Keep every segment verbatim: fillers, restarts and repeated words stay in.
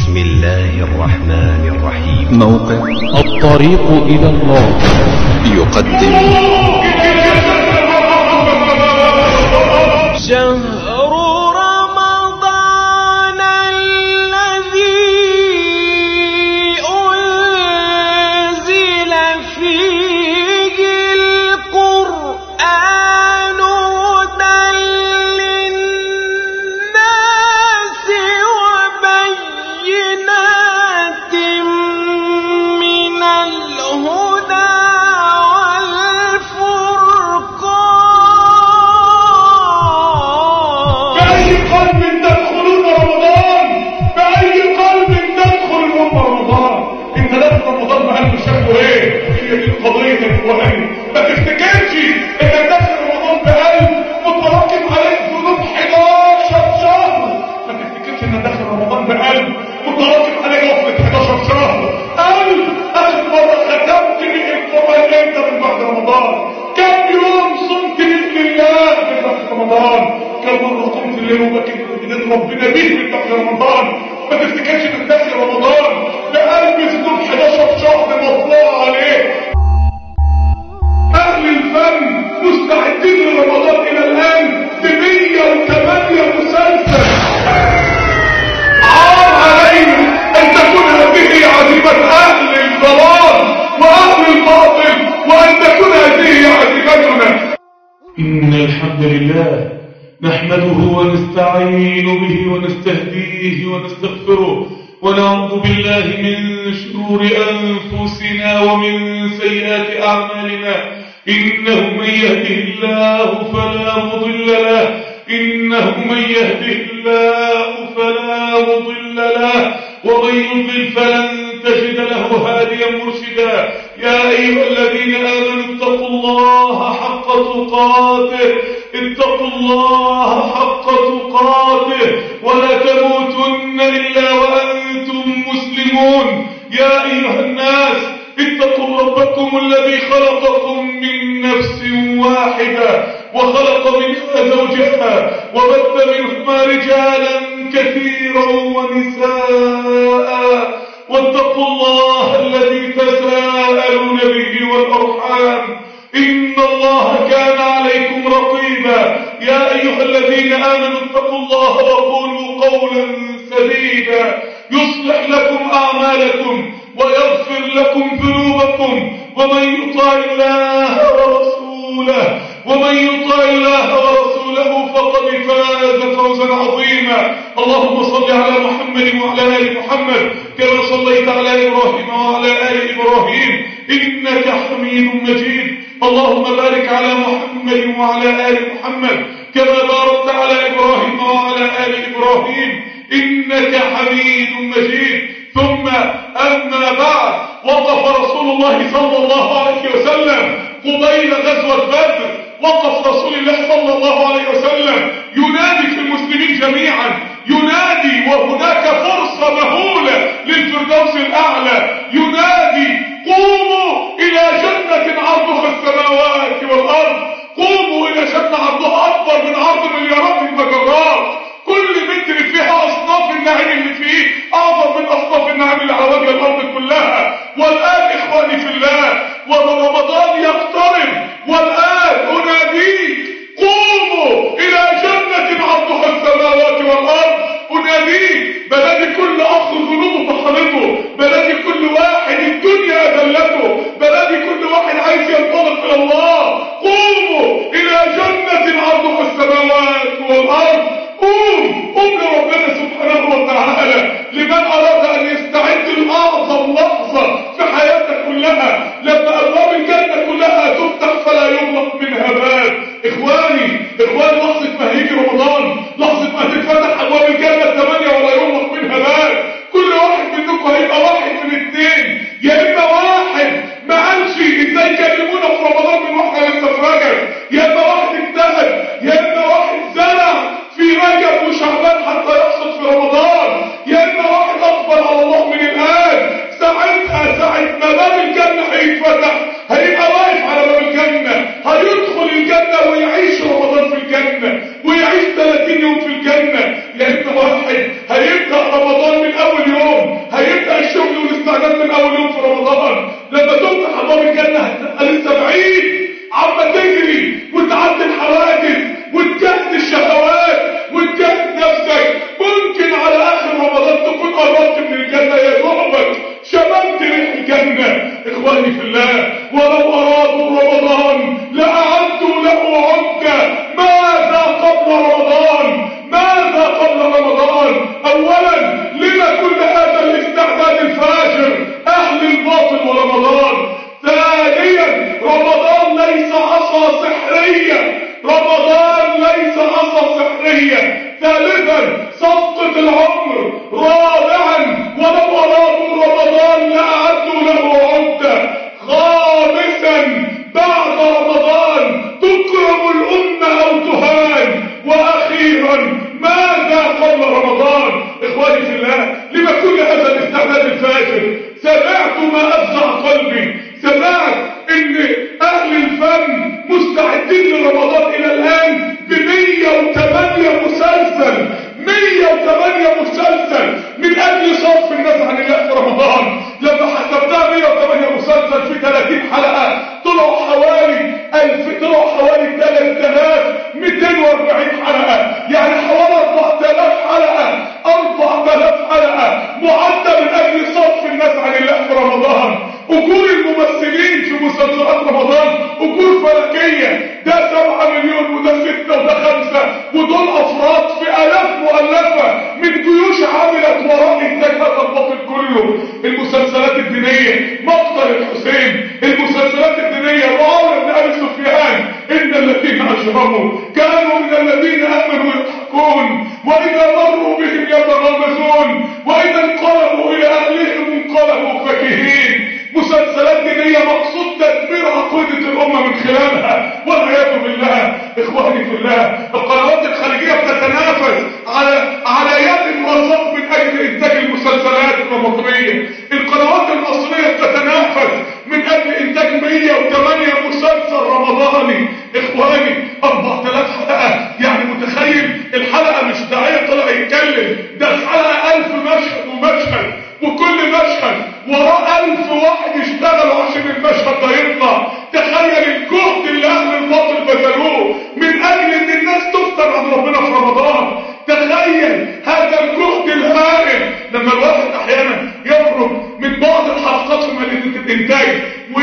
بسم الله الرحمن الرحيم. موقع الطريق إلى الله يقدم شهر رمضان الذي أنزل فيه القرآن هدى للناس وبينات من الهدى قضية الإخوان ما تفتكرش إنك داخل رمضان بقلب متراكم عليك ذنوب حداشر شهر. ما تفتكرش إنك داخل رمضان بقلب متراكم عليك غفلة حداشر شهر. قلب آخر مرة ختمت بيه القرآن إمتى من بعد رمضان؟ كم يوم صمت بيه لله من بعد رمضان؟ كم مرة قمت الليل وبكيت بإذن ربنا بيه من بعد رمضان؟ ما تفتكرش إنك داخل رمضان بقلب ذنوب حداشر شهر مطلع عليه. أهل الفن مستعدين لرمضان إلى الآن بمية وثمانية مسلسل. عار علينا أن تكون هذه عزيمة أهل الضلال وأهل الباطل وأن تكون هذه عزيمتنا. إن الحمد لله نحمده ونستعين به ونستهديه ونستغفره ونعوذ بالله من شرور أنفسنا ومن سيئات أعمالنا. إنه من يهده الله فلا مضل له إنه من يهده الله فلا مضل له ومن يضلل فلن تجد له هاديا مرشدا. يا أيها الذين آمنوا اتقوا الله حق تقاته اتقوا الله حق تقاته ولا تموتن إلا وأنتم مسلمون. يا أيها الناس اتقوا ربكم الذي خلقكم من نفس واحدة وخلق منها زوجها وبث منهما رجالا كثيرا ونساء واتقوا الله الذي تساءلون به والأرحام إن الله كان عليكم رقيبا. يا أيها الذين آمنوا اتقوا الله وقولوا قولا سديدا يصلح لكم أعمالكم ويغفر لكم ذنوبكم ومن يطع الله ورسوله ومن يطع الله ورسوله فقد فاز فوزا عظيما. اللهم صل على محمد وعلى آل محمد كما صليت على إبراهيم وعلى آل إبراهيم إنك حميد مجيد. اللهم بارك على محمد وعلى آل محمد كما باركت على إبراهيم وعلى آل إبراهيم إنك حميد مجيد. ثم أما بعد، وقف رسول الله صلى الله عليه وسلم قبيل غزوة بدر، وقف رسول الله صلى الله عليه وسلم ينادي في المسلمين جميعا، ينادي وهناك فرصة مهولة للفردوس الأعلى، ينادي قوموا إلى جنة عرضها السماوات والأرض، قوموا إلى جنة عرضها أكبر من عرض مليارات المجرات، كل متر فيها أصناف النعيم اللي فيه أعظم من أصناف النعيم اللي على وجه الأرض كلها. والآن إخواني في الله ورمضان يقترب، والآن أناديك قوموا إلى جنة عرضها السماوات والأرض. أناديك بلدي كل أخ ذنوبه طحنته، بلدي كل واحد الدنيا أذلته، بلدي كل واحد عايز ينطلق إلى الله. قوموا إلى جنة عرضها السماوات والأرض. قوم قوم لربنا سبحانه وتعالى لمن أراد أن يستعد لأعظم لحظة في حياتك كلها، لما أبواب الجنة كلها تفتح فلا يغلق منها باب. إخواني إخواني لحظة ما هيجي رمضان، لحظة ما تتفتح أبواب الجنة الثمانية ولا يغلق منها باب، كل واحد منكم هيبقى واحد من اثنين. يا إما واحد ما قالش إزاي كلمونا في رمضان من واحنا لسه في رجب، يا إما واحد اجتهد، يا إما واحد زرع في رجب وشعبان حتى يحصد في رمضان، يا إما واحد أقبل على الله من الآن. ساعتها ساعة ما باب الجنة هيتفتح هيبقى واقف على باب الجنة، هيدخل الجنة ويعيش رمضان في الجنة ويعيش ثلاثين يوم في الجنة. يا إما واحد هيبدأ رمضان من أول يوم يبدأ الشغل والاستعداد من اول يوم في رمضان. لما تفتح ابواب الجنة هتبقى لسه بعيد، عم تجري وتعدي الحواجز وتجهز الشهوات وتجهز نفسك. ممكن على اخر رمضان تكون قربت من الجنة يا دوبك شممت ريح الجنة. اخواني في الله، ولو ارادوا رمضان لاعدوا له عدة. ماذا قبل رمضان؟ ماذا قبل رمضان؟ اولا لما كل هذا الاستعداد الفاجر؟ اهل الباطل ورمضان. ثانيا رمضان ليس عصا سحرية، رمضان ليس عصا سحرية. ثالثا صفقة العمر. رابعا ولو ارادوا رمضان لاعدوا له عدة. خامسا بعد رمضان تكرم الامة او تهان. واخيرا ماذا قبل رمضان؟ اخواني في الله، لما كل هذا الاستعداد الفاجر؟ سمعت ما افزع قلبي، سمعت ان اهل الفن مستعدين لرمضان الى الان بمية وثمانية مسلسل، مية وثمانية مسلسل من اجل صرف الناس عن الله في رمضان. لما حسبناها مية وثمانية مسلسل في ثلاثين حلقة طلعوا حوالي ألف، طلعوا حوالي ثلاثة آلاف ومئتين وأربعين حلقة، يعني حوالي أربعة آلاف حلقة، أربعة آلاف حلقة معدة من اجل صرف الناس عن الله في رمضان. اجور الممثلين في مسلسلات رمضان اجور فلكية، ده سبعة مليون وده ستة وده خمسة، ودول افراد في الاف مؤلفة من جيوش عملت وراء انتاج هذا الباطل كله. المسلسلات الدينية، مقتل الحسين، المسلسلات الدينية، معاوية بن ابي سفيان، ان الذين اجرموا كانوا من الذين امنوا يضحكون واذا مروا بهم يتغامزون واذا انقلبوا الى اهلهم انقلبوا فكهين. مسلسلات دينية مقصود تدمير عقيدة الأمة من خلالها والعياذ بالله. إخواني في الله، القنوات الخارجية بتتنافس على على يد وصف من أجل إنتاج المسلسلات الرمضانية. القنوات المصرية بتتنافس من أجل إنتاج مية وثمانية مسلسل رمضاني. إخواني أربعة آلاف حلقة، يعني متخيل الحلقة مش داعية طلع يتكلم، ده الحلقة ألف مشهد ومشهد، وكل مشهد وراه ألف واحد يشتغلوا عشان المشهد ده يطلع. تخيل الجهد اللي أهل الباطل بذلوه من أجل إن الناس تفتن عن ربنا في رمضان. تخيل هذا الجهد الهائل. لما الواحد أحيانا يخرج من بعض الحلقات في مدينة الإنتاج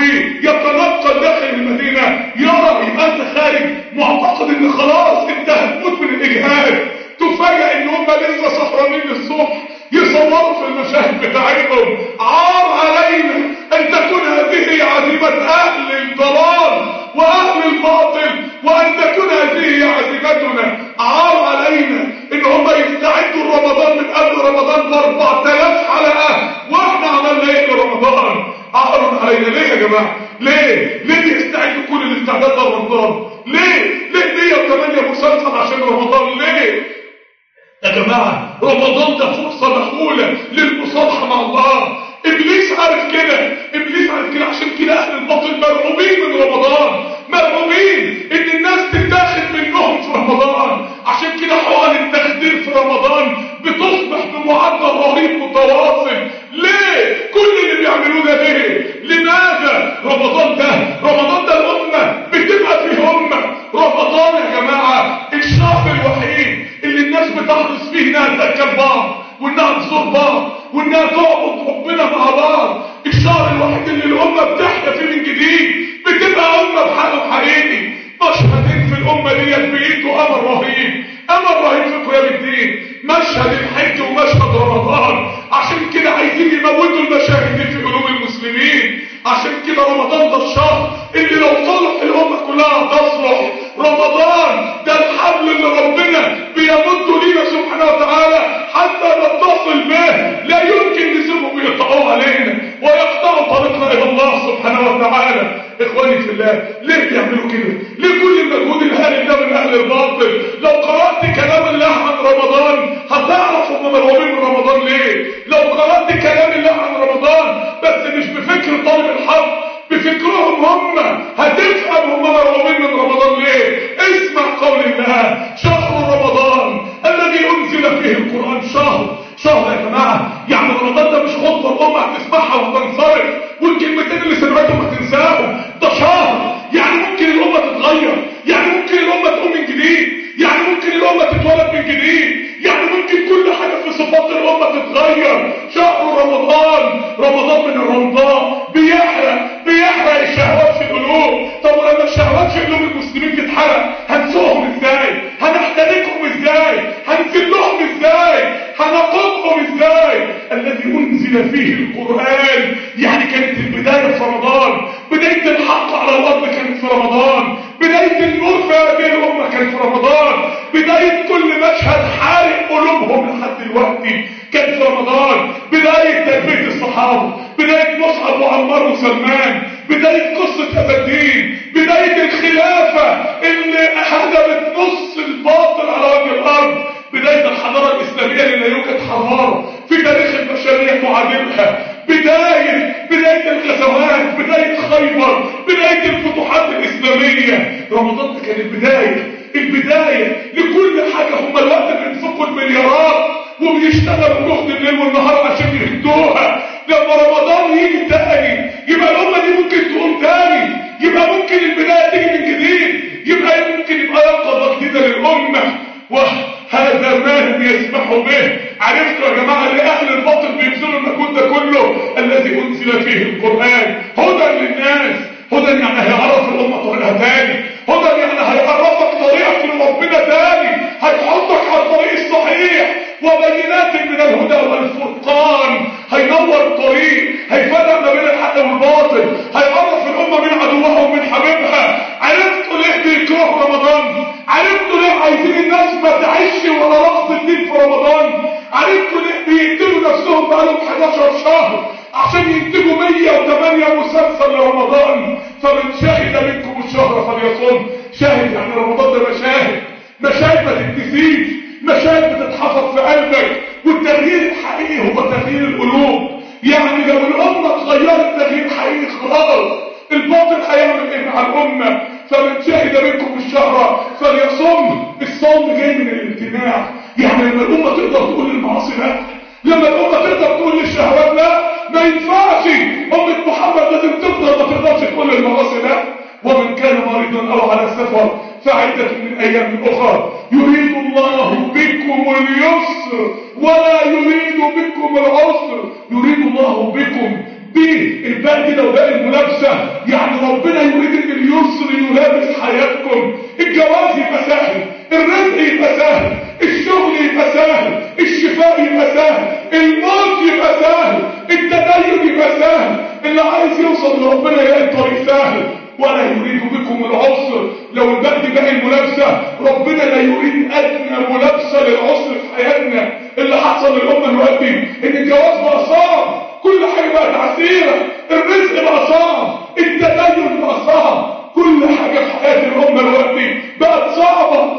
ويتنقل داخل المدينة، يرى يبقى أنت خارج معتقد إن خلاص أنت هتموت من الإجهاد. تفاجأ إن هم لسه سهرانين للصبح يصوروا في المشاهد بتاعتهم. عار علينا ان تكون هذه عزيمة اهل الضلال واهل الباطل، وان تكون هذه عزيمتنا. عار علينا ان هم يستعدوا لرمضان من قبل رمضان باربعة آلاف حلقة واحنا عملنا ايه لرمضان؟ عار علينا. ليه يا جماعة؟ ليه؟ ليه بيستعدوا كل الاستعداد لرمضان؟ ليه؟ ليه مية وثمانية مسلسل عشان رمضان؟ ليه؟ يا جماعة رمضان ده فرصة مهولة للمصالحة مع الله. ابليس عارف كده، ابليس عارف كده، عشان كده اهل الباطل مرعوبين من رمضان، مرعوبين ان الناس تتاخد منهم في رمضان. عشان كده حقن التخدير في رمضان بتصبح بمعدل رهيب متواصل. ليه؟ كل اللي بيعملوه ده ليه؟ لماذا؟ رمضان ده رمضان ده الامة بتبقى فيه امة. رمضان يا جماعة الشهر الوحيد اللي الناس بتحرص فيه انها تأكل بعض وانها تزور بعض وانها تعبد ربنا مع بعض. الشهر الوحيد اللي الامة بتحيا فيه من جديد، بتبقى امة بحق حقيقي. مشهدين في الامة ديت بإيده امر رهيب، امر رهيب في قيام الدين. مشهد الحج ومشهد رمضان. عشان كده عايزين يموتوا المشاهد دي في قلوب المسلمين. عشان كده رمضان ده الشهر اللي لو صلح الامة كلها تصلح. رمضان ده الحبل اللي ربنا بيمده لينا سبحانه وتعالى حتى نتصل به. لا يمكن نسيبهم يقطعوا علينا ويقطعوا طريقنا الى الله سبحانه وتعالى. اخواني في الله، ليه بيعملوا كده؟ ليه كل المجهود الهائل ده من اهل الباطل؟ لو قرأت كلام الله عن رمضان هتعرف هم مرعوبين من رمضان ليه. لو قرأت كلام الله عن رمضان بس مش بفكر طالب الحق، بفكرهم هم، هتفهم هم مرعوبين من رمضان ليه. اسمع قول الله: شهر رمضان الذي انزل فيه القرآن. شهر شهر يا جماعة، يعني رمضان ده مش خطوة رمضان من الرمضاء بيحرق بيحرق الشهوات في القلوب. طب ولما الشهوات في قلوب المسلمين تتحرق هنسوقهم ازاي؟ هنحترقهم ازاي؟ هنذلهم ازاي؟ هنقضهم ازاي؟ الذي انزل فيه القرآن، يعني كانت البداية في رمضان، بداية الحق على الارض كانت في رمضان، بداية النور في هذه الامة كانت في رمضان، بداية كل مشهد حارق قلوبهم لحد دلوقتي كان في رمضان، بداية تربية الصحابة، بداية مصعب وعمار وسلمان، بداية قصة هذا الدين، بداية الخلافة اللي هدمت نص الباطل على وجه الارض، بداية الحضارة الاسلامية اللي لا يوجد حضارة في تاريخ البشرية تعادلها، بداية بداية الغزوات، بداية خيبر، بداية الفتوحات الاسلامية. رمضان ده كان البداية البداية لكل حاجة. هم الوقت بينفقوا المليارات وبيشتغلوا جهد الليل والنهار عشان يهدوها. لما رمضان يجي تاني يبقى الأمة دي ممكن تقوم تاني، يبقى ممكن البداية تيجي من جديد، يبقى ممكن يبقى يقظة جديدة للأمة. وهذا ما لم يسمحوا به. عرفتوا يا جماعة اللي أهل الباطل بيبذلوا المجهود ده كله؟ الذي أنزل فيه القرآن هدى للناس. هدى يعني هيعرف الأمة طريقها تاني، هدى يعني هيعرفك طريقك لربنا تاني، هيحطك على الطريق الصحيح، وبينات من الهدى والفرقان، هينور الطريق، هيفرق ما بين الحق والباطل، هيعرف الأمة من عدوها ومن حبيبها. عرفتوا ليه بيكرهوا رمضان؟ عرفتوا ليه عايزين الناس ما تعيش ولا رقص الدين في رمضان؟ عرفتوا ليه بيقتلوا نفسهم بقالهم حداشر شهر عشان ينتجوا مية وتمانية مسلسل لرمضان؟ فمن شهد منكم الشهر فليصم. شاهد يعني رمضان ده مشاهد، مشاهد ما تتنسيش، مشاهد بتتحفظ في قلبك. والتغيير الحقيقي هو تغيير القلوب. يعني لو الأمة اتغيرت تغيير حقيقي خلاص الباطل هيعمل ايه مع الأمة؟ فمن شهد منكم الشهر فليصم. الصوم جاي من الامتناع. يعني لما الأمة تقدر تقول المعاصي لا، لما الأمة تقدر تقول للشهوات لا، ما ينفعش. أمة محمد لازم تقدر ما تقدرش تقول المعاصي لا. ومن كان مريضا أو على سفر فعدة من أيام أخرى يريد الله بكم اليسر ولا يريد بكم العسر. يريد الله بكم بالباء كده وباء الملابسة، يعني ربنا يريد ان اليسر يلابس حياتكم. الجواز يبقى سهل، الرزق يبقى سهل، الشغل يبقى سهل، الشفاء يبقى سهل، الموت يبقى سهل، التدين يبقى سهل. اللي عايز يوصل لربنا يلاقي الطريق سهل. ولا يريد بكم العسر. لو الباء دي باقي الملابسة، ربنا لا يريد أدنى ملابسة للعسر في حياتنا. اللي حصل للأمة دلوقتي إن الجواز بقى صعب، كل حاجة بقت عسيرة، الرزق بقى صعب، التدين بقى صعب، كل حاجة في حياة الأمة دلوقتي بقت صعبة.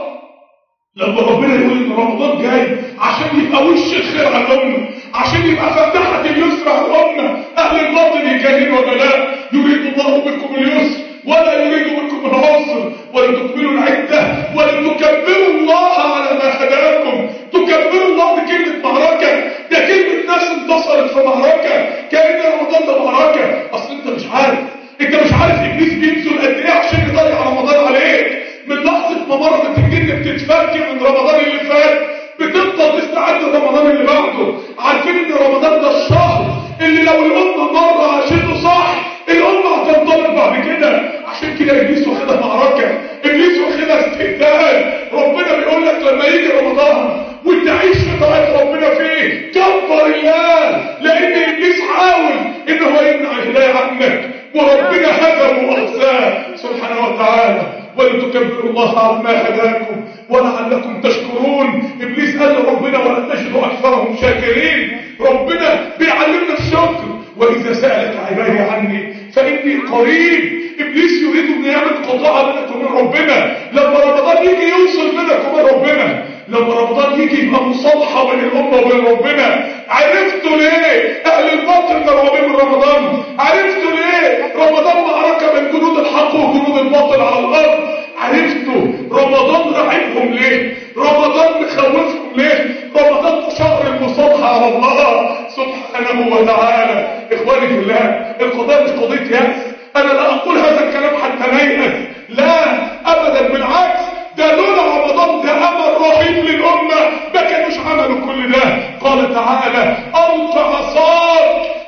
لما ربنا يقول إن رمضان جاي عشان يبقى وش الخير على الأمة، عشان يبقى فتحة اليسر على الأمة، أهل الباطل يجاهدوا ولا لا؟ يريد الله بكم اليسر ولا يريد بكم العسر ولتكملوا العدة ولتكبروا الله على ما هداكم. تكبروا الله دي كلمة معركة، ده كلمة ناس انتصرت في معركة، كأن رمضان ده معركة. أصل أنت مش عارف، أنت مش عارف إبليس بيبذل قد إيه عشان يضيع رمضان عليك. من لحظة ما مرضت الجن بتتفك من رمضان اللي فات بتفضل تستعد لرمضان اللي بعده. عارفين إن رمضان ده الشهر اللي لو الأمة مرة عاشته صح الأمة هتنطلق بعد كده. عشان كده إبليس واخدها معركة، إبليس واخدها استهدال. ربنا بيقول لك لما يجي رمضان وتعيش في طاعة ربنا فيه كبر الله، لأن إبليس حاول إن هو يمنع الهداية عنك، وربنا هدمه وأخزاه سبحانه وتعالى. ولتكبروا الله على ما هداكم ولعلكم تشكرون. إبليس قال لربنا ولن تجد أكثرهم شاكرين. ربنا بيعلمنا الشكر. وإذا سألك عبادي عني فإني قريب. إبليس يريد أن يعمل قطاع بينك وبين ربنا. لما رمضان يجي يوصل بينك وبين ربنا، لما رمضان يجي يبقى مصالحة بين الأمة وبين ربنا. عرفتوا ليه أهل الباطل مرعوبين من رمضان؟ عرفتوا ليه رمضان معركة بين جنود الحق وجنود الباطل على الأرض؟ عرفتوا رمضان رعبهم ليه؟ رمضان مخوفهم ليه؟ رمضان شهر المصالحة على الله سبحانه وتعالى. إخواني في الله، القضايا مش قضية يأس. أنا لا أقول هذا الكلام حتى نيأس، لا أبدا، بالعكس، ده لولا رمضان ده أمل رهيب للأمة ما كانوش عملوا كل ده. قال تعالى: ألق عصاك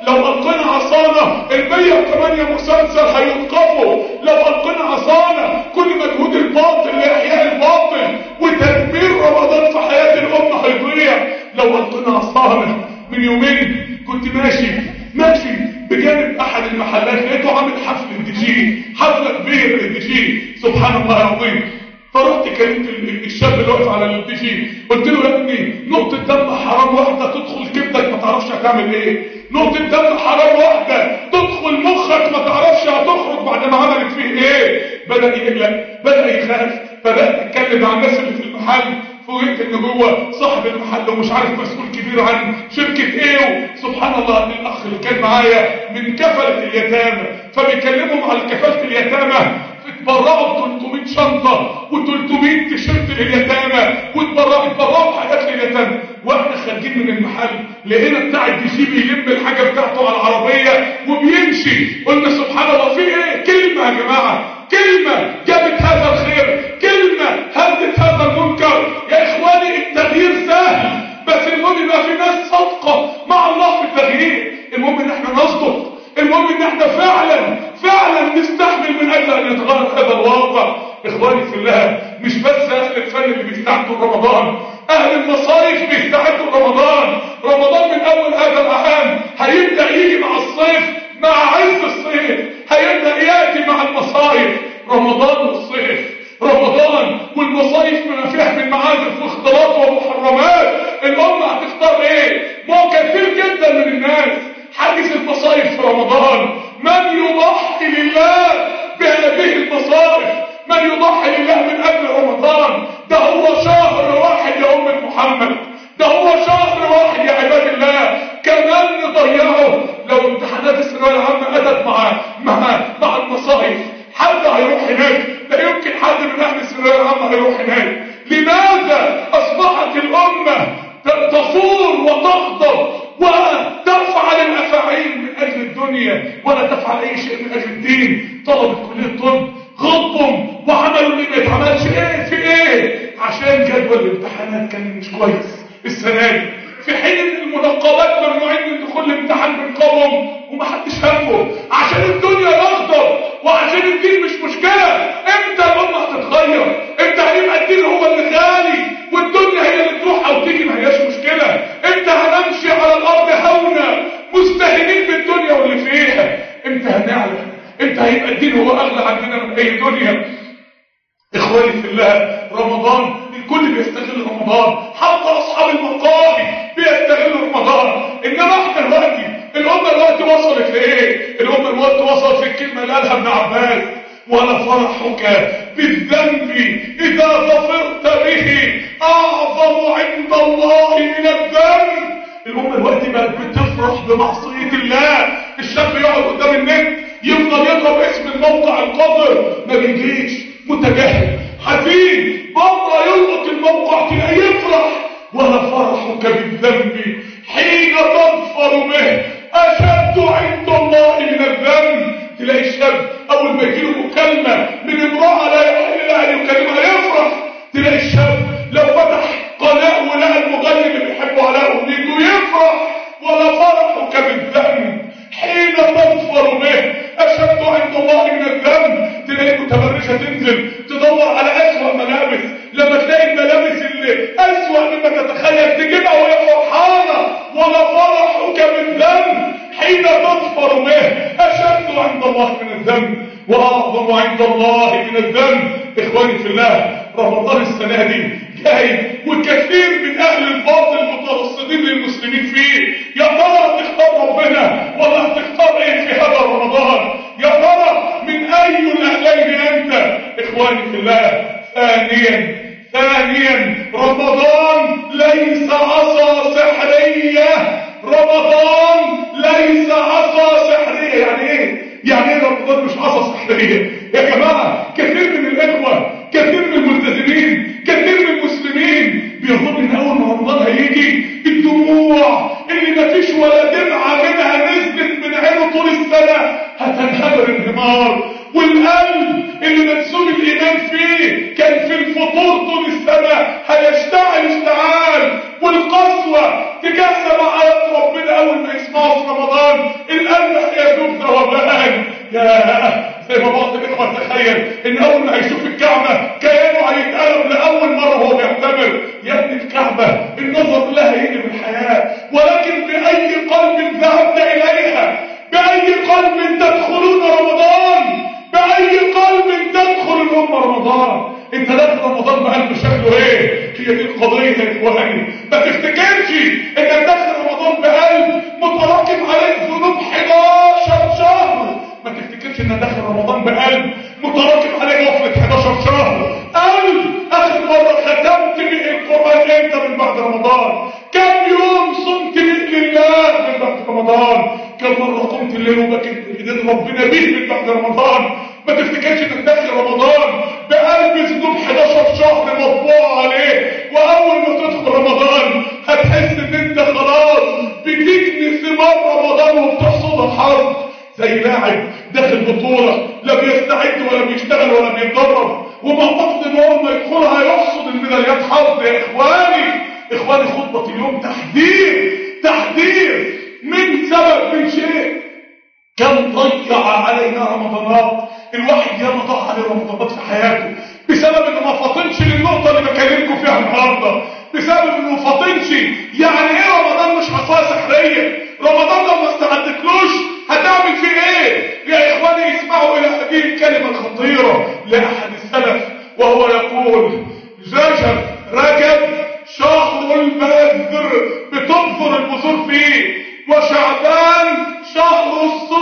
لو ألقينا عصانا المية وثمانية مسلسل هيوقفوا. لو ألقينا عصانا كل مجهود الباطل لإحياء الباطل وتدمير رمضان في حياة الأمة هيضيع. لو ألقينا عصانا. من يومين كنت ماشي ماشي بجانب أحد المحلات لقيته عامل حفل الدي جي، حفلة كبيرة للدي جي، سبحان الله العظيم. فرحت كلمت الشاب اللي واقف على الدي جي، قلت له يا ابني نقطة دم حرام واحدة تدخل كبدك ما تعرفش هتعمل ايه، نقطة دم حرام واحدة تدخل مخك ما تعرفش هتخرج بعد ما عملت فيه ايه. بدأ يقلق، بدأ يخاف، بدأت اتكلم مع الناس اللي في المحل، فوجئت ان جوه صاحب المحل ومش عارف مسؤول كبير عن شركة ايه. سبحان الله الاخ اللي كان معايا من كفلة اليتامى، فبيكلمهم على كفالة اليتامى، اتبرعوا ثلاثمائة شنطة وثلاثمائة تيشيرت لليتامى، واتبرعوا اتبرعوا حاجات لليتامى. واحنا خارجين من المحل لقينا بتاع الدي جي بيلم الحاجة بتاعته على العربية وبيمشي. قلنا سبحان الله في ايه؟ كلمة يا جماعة، كلمة جابت هذا الخير، كلمة هدت هذا المنكر. يا اخواني التغيير سهل، بس المهم يبقى في ناس صادقة مع الله في التغيير. المهم ان احنا نصدق، المهم ان احنا فعلا فعلا نستحمل من اجل ان يتغير هذا الواقع. اخواني في الله، مش بس اهل الفن اللي بيستعدوا رمضان، اهل المصايف بيستعدوا رمضان. رمضان من اول هذا العام هيبدا يجي مع الصيف، مع عز الصيف هيبدا ياتي مع المصايف. رمضان والصيف، رمضان والمصايف بما فيها من معازف واختلاط ومحرمات. الامه هتختار ايه؟ ما هو كثير جدا من الناس حاجز المصايف في رمضان. من يضحي لله بهذه المصائف، من يضحي لله من اجل رمضان. ده هو شهر واحد يا أمة محمد، ده هو شهر واحد يا عباد الله، كمان نضيعه. لو امتحانات الثانويه العامه اتت مع مع مع المصايف، حد هيروح هناك؟ لا يمكن حد من اهل الثانويه العامه هيروح هناك. لماذا اصبحت الامه تصور وتغضب وتفعل الافاعيل من اجل الدنيا ولا تفعل اي شيء من اجل الدين؟ طلبة كلية الطب غضبوا وعملوا اللي ما يتعملش. ايه في ايه؟ عشان جدول الامتحانات كان مش كويس السنه دي، في حين ان المنقبات ممنوعين من دخول الامتحان من قبل ومحدش همه، عشان الدنيا تغضب وعشان الدين مش مشكله. امتى الامه هتتغير؟ امتى هيبقى الدين هو اللي غالي والدنيا هي اللي تروح او تيجي ما هياش مشكله؟ امتى هنمشي على الارض هونا مستهينين بالدنيا واللي فيها؟ امتى هنعلم؟ امتى هيبقى الدين هو اغلى عندنا من اي دنيا؟ اخواني في الله، رمضان الكل بيستغل رمضان، حتى اصحاب المقاهي بيستغلوا رمضان. انما احنا دلوقتي الامه دلوقتي وصلت لايه؟ الامه دلوقتي وصلت للكلمه اللي قالها ابن عباس: ولا فرحك بالذنب اذا ظفرت به اعظم عند الله من الذنب. الامه دلوقتي بقت بتفرح بمعصيه الله. الشاب يقعد قدام النت يفضل يضرب اسم الموقع القذر، ما بيجيش، متجاهل حزين، بره يلقط الموقع تلاقيه يفرح. ولا فرحك بالذنب حين تظفر به اشد عند الله من الذنب. تلاقي الشاب اول ما يجيله مكالمه من امراه لا يحل لها ان يكلمها يفرح. تلاقي الشاب لو فتح قناه ولقى المغني اللي بيحبه على اغنيته يفرح. ولا فرحك بالذنب حين تظفر به اشد عند الله من الذنب. تلاقي متبرجه تنزل تدور على اسوأ ملابس، لما تلاقي الملابس اللي اسوأ مما تتخيل تجيبها وهي فرحانه. ولا فرحك بالذنب حين تظفر به اشد عند الله من الذنب واعظم عند الله من الذنب. اخواني في الله، رمضان السنه دي جاي وكثير من اهل الباطل مترصدين للمسلمين فيه. يا ترى هتختار ربنا ولا هتختار ايه في هذا رمضان؟ يا ترى من اي الاهلين انت؟ اخواني في الله، ثانيا ثانيا رمضان ليس عصا سحريه. رمضان ليس عصا سحريه. يعني ايه؟ يعني ايه رمضان مش عصا سحريه؟ يا جماعه كثير من الاخوه، كثير من الملتزمين، كثير من المسلمين بيظن ان اول ما رمضان هيجي الدموع اللي مفيش ولا دمعه منها نزلت من عينه طول السنه هتنهمر انهمار، والقلب اللي منسوب الايمان فيه كان في الفطور طول السنه هيشتعل اشتعال، والقسوه تجاه سماعات ربنا اول ما يسمعوا في رمضان الكعبة النظر لها يجب الحياة، ولكن بأي قلب ذهبت إليها، بأي قلب تدخلون رمضان، بأي قلب تدخل الأمة رمضان. انت داخل رمضان بقلب شكله ايه؟ هي دي القضية يا اخواني. ما تفتكرش انك داخل رمضان بقلب متراكم عليك ذنوب حداشر شهر، ما تفتكرش انك داخل رمضان بقلب متراكم عليك غفلة حداشر شهر. قلب اخر مرة ختمت به القرآن امتى من بعد رمضان؟ كم يوم صمت به لله من بعد رمضان؟ كم مرة قمت الليل وبكيت بايدين ربنا به من بعد رمضان؟ ما تفتكرش انك داخل رمضان بقلب ذنوب حداشر شهر مطبوع عليه، واول ما تدخل رمضان هتحس ان انت خلاص بتجني ثمار رمضان وبتحصد الحظ. زي لاعب داخل بطولة لا بيستعد ولا بيشتغل ولا بيتدرب، ومعتقد ان اول ما يدخلها هيحصد الميداليات حظ. يا اخواني اخواني خطبة اليوم تحذير تحذير من سبب من شيء كم ضيع علينا رمضانات. الواحد ياما ضاع عليه رمضانات في حياته بسبب انه ما فاطنش للنقطه اللي بكلمكم فيها النهارده، بسبب انه ما فاطنش. يعني ايه رمضان مش عصايه سحريه؟ رمضان لو ما استعدتلوش هتعمل فيه ايه؟ يا اخواني اسمعوا الى هذه الكلمه الخطيره لاحد السلف وهو يقول: رجب رجب شهر البذر بتنظر البذور فيه، وشعبان شهر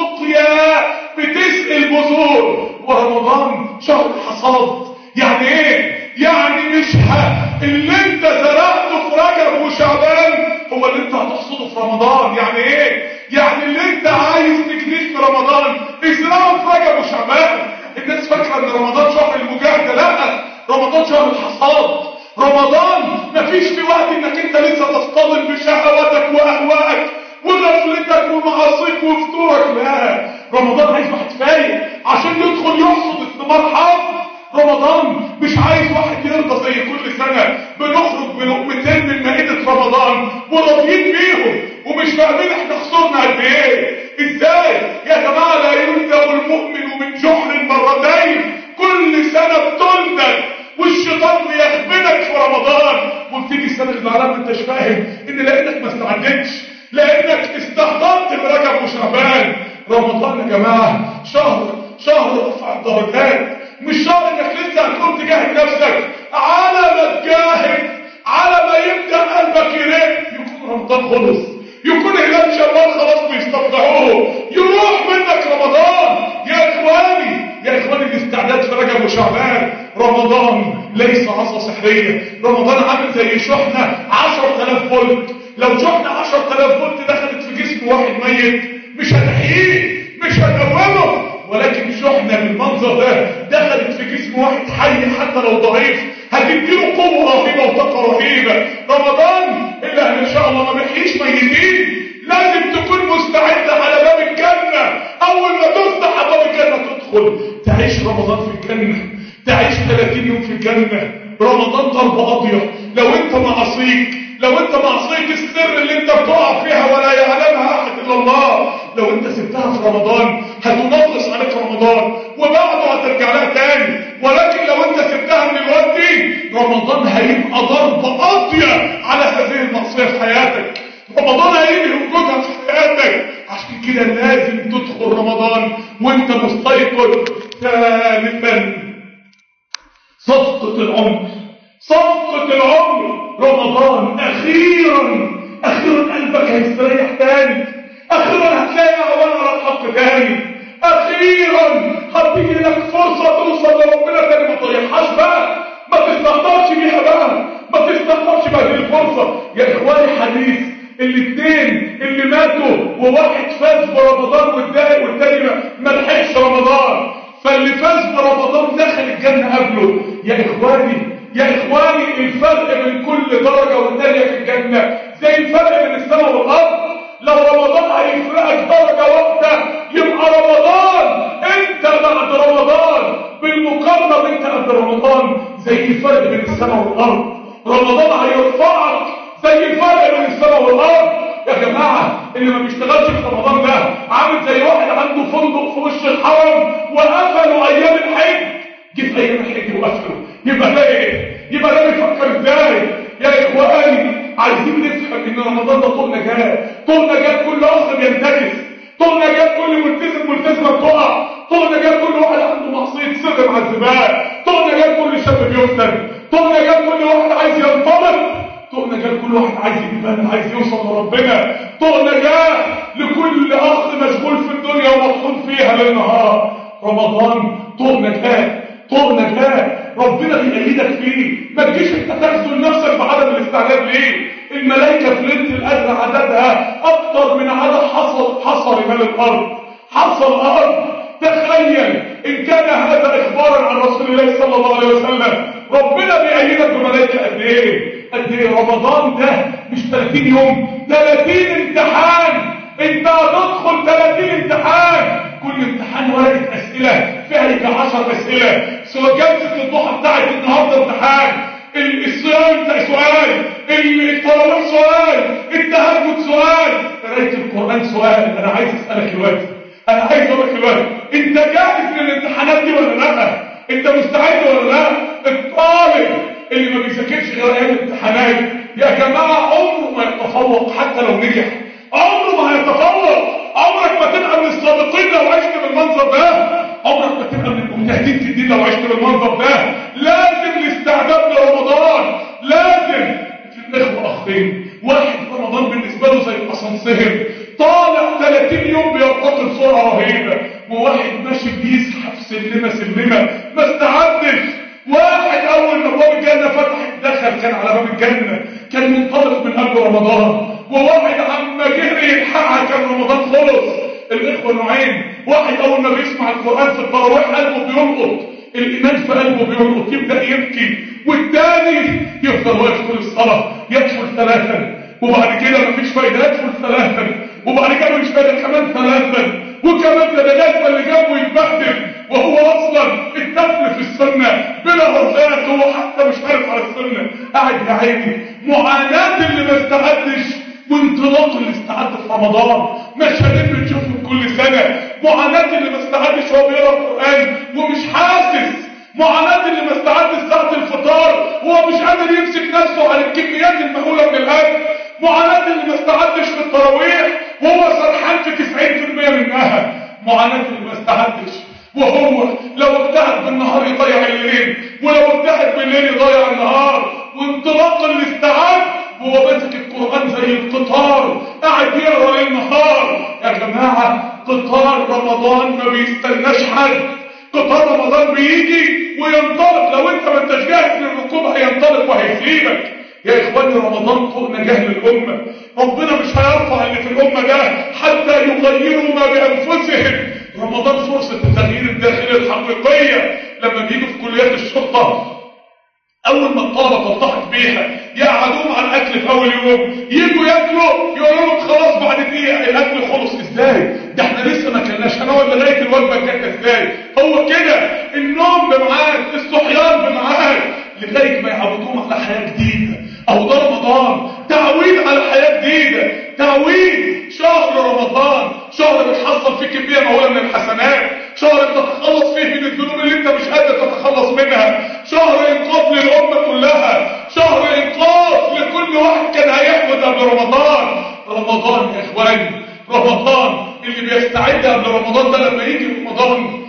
السقيا بتسقي البذور، ورمضان شهر الحصاد. يعني ايه؟ يعني مش ها اللي انت زرعته في رجب وشعبان هو اللي انت هتحصده في رمضان. يعني ايه؟ يعني اللي انت عايز تجنيه في رمضان ازرعه في رجب وشعبان. الناس فاكره ان رمضان شهر المجاهده، لا، رمضان شهر الحصاد. رمضان مفيش في وقت انك انت لسه تصطدم بشهواتك واهوائك وغفلتك ومعاصيك وفتورك، لا، رمضان عايز واحد فايق عشان يدخل يحصد الثمار حظ. رمضان مش عايز واحد يرضى زي كل سنة بنخرج بلقمتين من مائدة رمضان وراضيين بيهم ومش فاهمين احنا خسرنا قد ايه. ازاي يا جماعة لا يلدغ المؤمن من جحر مرتين؟ كل سنة بتلدغ والشيطان بيخبنك في رمضان، وبتيجي السنة اللي بعدها ما انتش فاهم ان لانك ما استعدتش، لانك استهترت برجب وشعبان. رمضان يا جماعه شهر شهر رفع الدرجات، مش شهر انك لسه هتقوم تجاهد نفسك. على ما تجاهد، على ما يبدا قلبك يرق، يكون رمضان خلص، يكون هلال شوال خلاص بيستقطعوه، يروح منك رمضان. يا اخواني يا اخواني الاستعداد في رجب وشعبان. رمضان ليس عصا سحريه، رمضان عامل زي شحنه عشرة آلاف فولت. لو شحنه عشرة آلاف فولت دخلت في جسم واحد ميت مش هتحييه، مش هتقومه، ولكن شحنه بالمنظر ده دخلت في جسم واحد حي حتى لو ضعيف هتديله قوه رهيبه وطاقه رهيبه. رمضان اللي ان شاء الله ما بيحييش ميتين، لازم تكون مستعد على باب الجنه. اول ما تفتح باب الجنه تدخل تعيش رمضان في الجنه، تعيش ثلاثين يوم في الجنه. رمضان ضربه قاضيه. لو انت معصيك، لو انت معصيك السر اللي انت بتقع فيها ولا يعلمها احد الا الله، لو انت سبتها في رمضان هتنقص عليك رمضان وبعده هترجع لها تاني. ولكن لو انت سبتها من دلوقتي رمضان هيبقى ضربه قاضيه على هذه المعصيه في حياتك. رمضان هيجي وجودها في حياتك. عشان كده لازم تدخل رمضان وانت مستيقظ. ثالثا صفقه العمر، صفقه العمر. رمضان اخيرا اخيرا قلبك هيستريح تاني، اخيرا هتلاقي اعوان على الحق تاني، اخيرا هتيجي لك فرصه توصل لربنا تاني. ما تضيعهاش بقى، ما تستهترش بيها بقى، ما تستهترش بهذه الفرصه. يا اخواني حديث الاثنين اللي ماتوا وواحد فاز برمضان والتاني ما لحقش رمضان، فاللي فاز برمضان دخل الجنه قبله. يا اخواني يا اخواني الفرق بين كل درجه والثانيه في الجنه زي الفرق بين السماء والارض. لو رمضان هيفرقك درجه واحده يبقى رمضان انت بعد رمضان بالمقارنه بين قبل رمضان زي الفرق بين السماء والارض. رمضان هيرفعك زي الفرق بين السماء والارض. يا جماعه اللي ما بيشتغلش في رمضان ده عامل زي واحد عنده فندق في وش الحرم وقفلوا ايام الحج. جه في ايام الحج وقفلوا، يبقى ده ايه؟ يبقى ده بيفكر ازاي؟ يا اخواني بينتكس، طول نجاة كل ملتزم ملتزمة بتقع، طول نجاة كل واحد عنده معصية سر مع الزبال، طول نجاة كل شاب بيفتن، طول نجاة كل واحد عايز ينطلق، طول نجاة كل واحد عايز يبان، عايز يوصل لربنا، طول نجاة لكل أخ مشغول في الدنيا ومطحون فيها للنهار. رمضان طول نجاة، طول نجاة ربنا بيأيدك فيه. ما تجيش انت تخذل نفسك بعدم الاستعداد ليه. الملائكة في ليلة القدر عددها أكتر من عدد حصر حصر مال الأرض، حصر الأرض. تخيل إن كان هذا إخبارا عن رسول الله صلى الله عليه وسلم، ربنا بيأيدك بملائكة قد إيه؟ قد إيه؟ رمضان ده مش ثلاثين يوم، ثلاثين امتحان. أنت هتدخل ثلاثين امتحان، كل امتحان ورقة أسئلة فيها يجي عشر أسئلة. سواء جلسة الضحى بتاعت النهارده امتحان، الصيام بتاع سؤال، التراويح سؤال، التهجد سؤال، قراءة القرآن سؤال. أنا عايز أسألك دلوقتي، أنا عايز أقولك دلوقتي، أنت جاهز للامتحانات دي ولا لأ؟ أنت مستعد ولا لأ؟ الطالب اللي ما بيذاكرش غير أيام الامتحانات يا جماعة عمره ما يتفوق حتى لو نجح، عمره ما هيتفوق. عمرك ما تبقى من الصادقين لو عشت بالمنظر ده، عمرك ما تبقى من المجتهدين في الدين لو عشت بالمنظر ده. لازم الاستعداد لرمضان، لازم. الإخوة أخين، واحد رمضان بالنسبة له زي الأسانسير طالع ثلاثين يوم بيرتقي بسرعة رهيبة، وواحد ماشي بيزحف سلمة سلمة ما استعدش. واحد أول ما باب الجنة فتحت دخل كان على باب الجنة، كان منطلق من قبل رمضان، وواحد عما جري يلحقها كان رمضان خلص. الإخوة نوعين، واحد أول ما بيسمع القرآن في التراويح قلبه بيلقط، الإيمان في قلبه بيلقط يبدأ يبكي، والتاني يفضل واقف طول الصلاة يدخل ثلاثا، وبعد كده مفيش فايدة يدخل ثلاثا، وبعد كده مفيش فايدة كمان ثلاثا، وكمان ده لازم اللي جنبه يتبهدل وهو أصلا الدفن في السنة بلا رزاق، هو حتى مش عارف على السنة، قاعد يا عيني. معاناة اللي ما استعدش وانطلاق اللي استعد في رمضان، مشاهدين بنشوفهم كل سنة. معاناة اللي ما استعدش وهو بيقرا القرآن ومش حاسس، معاناة اللي ما استعدش ساعة الفطار وهو مش قادر يمسك نفسه على الكميات المهولة من الأكل، معاناة اللي ما استعدش في التراويح وهو سرحان في تسعين في المية منها، معاناة اللي ما استعدش وهو لو اجتهد بالنهار يضيع الليل، ولو اجتهد بالليل يضيع النهار. وانطلاق الاستعاد وهو ماسك القرآن زي القطار قاعد يقرا ليل نهار. يا جماعة قطار رمضان ما بيستناش حد، قطار رمضان بيجي وينطلق، لو انت ما انتش جاهز للركوب هينطلق وهيسيبك. يا اخواني رمضان طوق نجاة للأمة، ربنا مش هيرفع اللي في الأمة ده حتى يغيروا ما بأنفسهم. رمضان فرصة التغيير الداخلي الحقيقية. لما بيجوا في كليات الشرطة أول ما الطلبة تلتحق بيها يقعدوهم على الأكل في أول يوم، يجوا ياكلوا يقولوا لهم خلاص بعد دقيقة الأكل خلص. إزاي؟ ده احنا لسه ما كلناش، هنقعد لغاية الوجبة الجاية إزاي؟ هو كده، النوم بميعاد، الصحيان بميعاد، لغاية ما يعودوهم على حياة جديدة. أو ده رمضان تعويد على حياة جديدة، تعويد. شهر رمضان شهر بتحصل فيه كمية مهولة من الحسنات، شهر بتتخلص فيه من الذنوب اللي انت مش قادر تتخلص منها، شهر انقاذ للأمة كلها، شهر انقاذ لكل واحد كان هيحمد قبل رمضان. رمضان يا اخواني، رمضان اللي بيستعد قبل رمضان ده لما يجي رمضان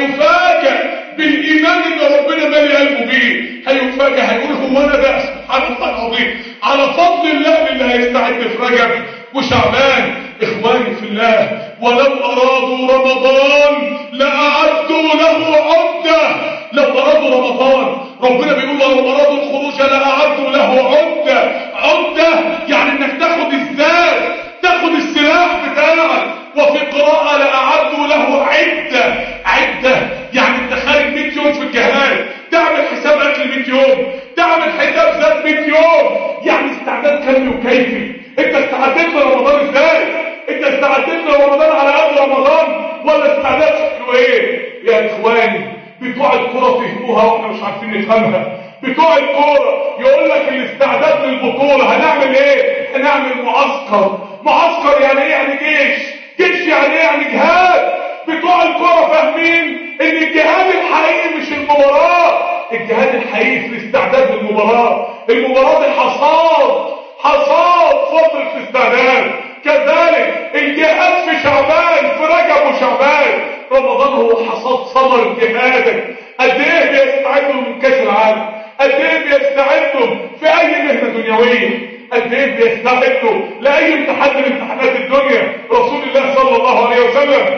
هيفاجأ بالإيمان اللي ربنا مالي قلبه بيه، هيفاجأ هيقول هو أنا ده سبحان الله العظيم على فضل الله اللي هيستعد في رجب وشعبان. إخواني في الله، ولو أرادوا رمضان لأعدوا له عدة. لو أرادوا رمضان ربنا بيقول لو أرادوا الخروج لأعدوا له عدة. عدة يعني إنك تاخد الزاد، تاخد السلاح بتاعك. وفي قراءة لأعدوا له عدة. عدة يعني انت خارج مية يوم في الجهاد، تعمل حساب أكل مية يوم، تعمل حساب زاد مية يوم، يعني استعداد كامل وكيفي. انت استعدت لرمضان ازاي؟ انت استعدت لرمضان على قد رمضان ولا استعداد شكله ايه؟ يا اخواني بتوع الكرة فهموها واحنا مش عارفين نفهمها. بتوع الكرة يقول لك الاستعداد للبطولة هنعمل ايه؟ هنعمل معسكر. معسكر يعني ايه؟ يعني جيش. جيش يعني ايه؟ يعني جهاد. بتوع الكرة فاهمين ان الجهاد الحقيقي مش المباراة، الجهاد الحقيقي في الاستعداد للمباراة. المباراة دي حصاد، حصاد فترة الاستعداد. كذلك الجهاد بيحضر جهادك، قد ايه بيستعدوا من كاس العالم، قد ايه بيستعدوا في اي مهنه دنيويه، قد ايه بيستعدوا لاي امتحان من امتحانات الدنيا. رسول الله صلى الله عليه وسلم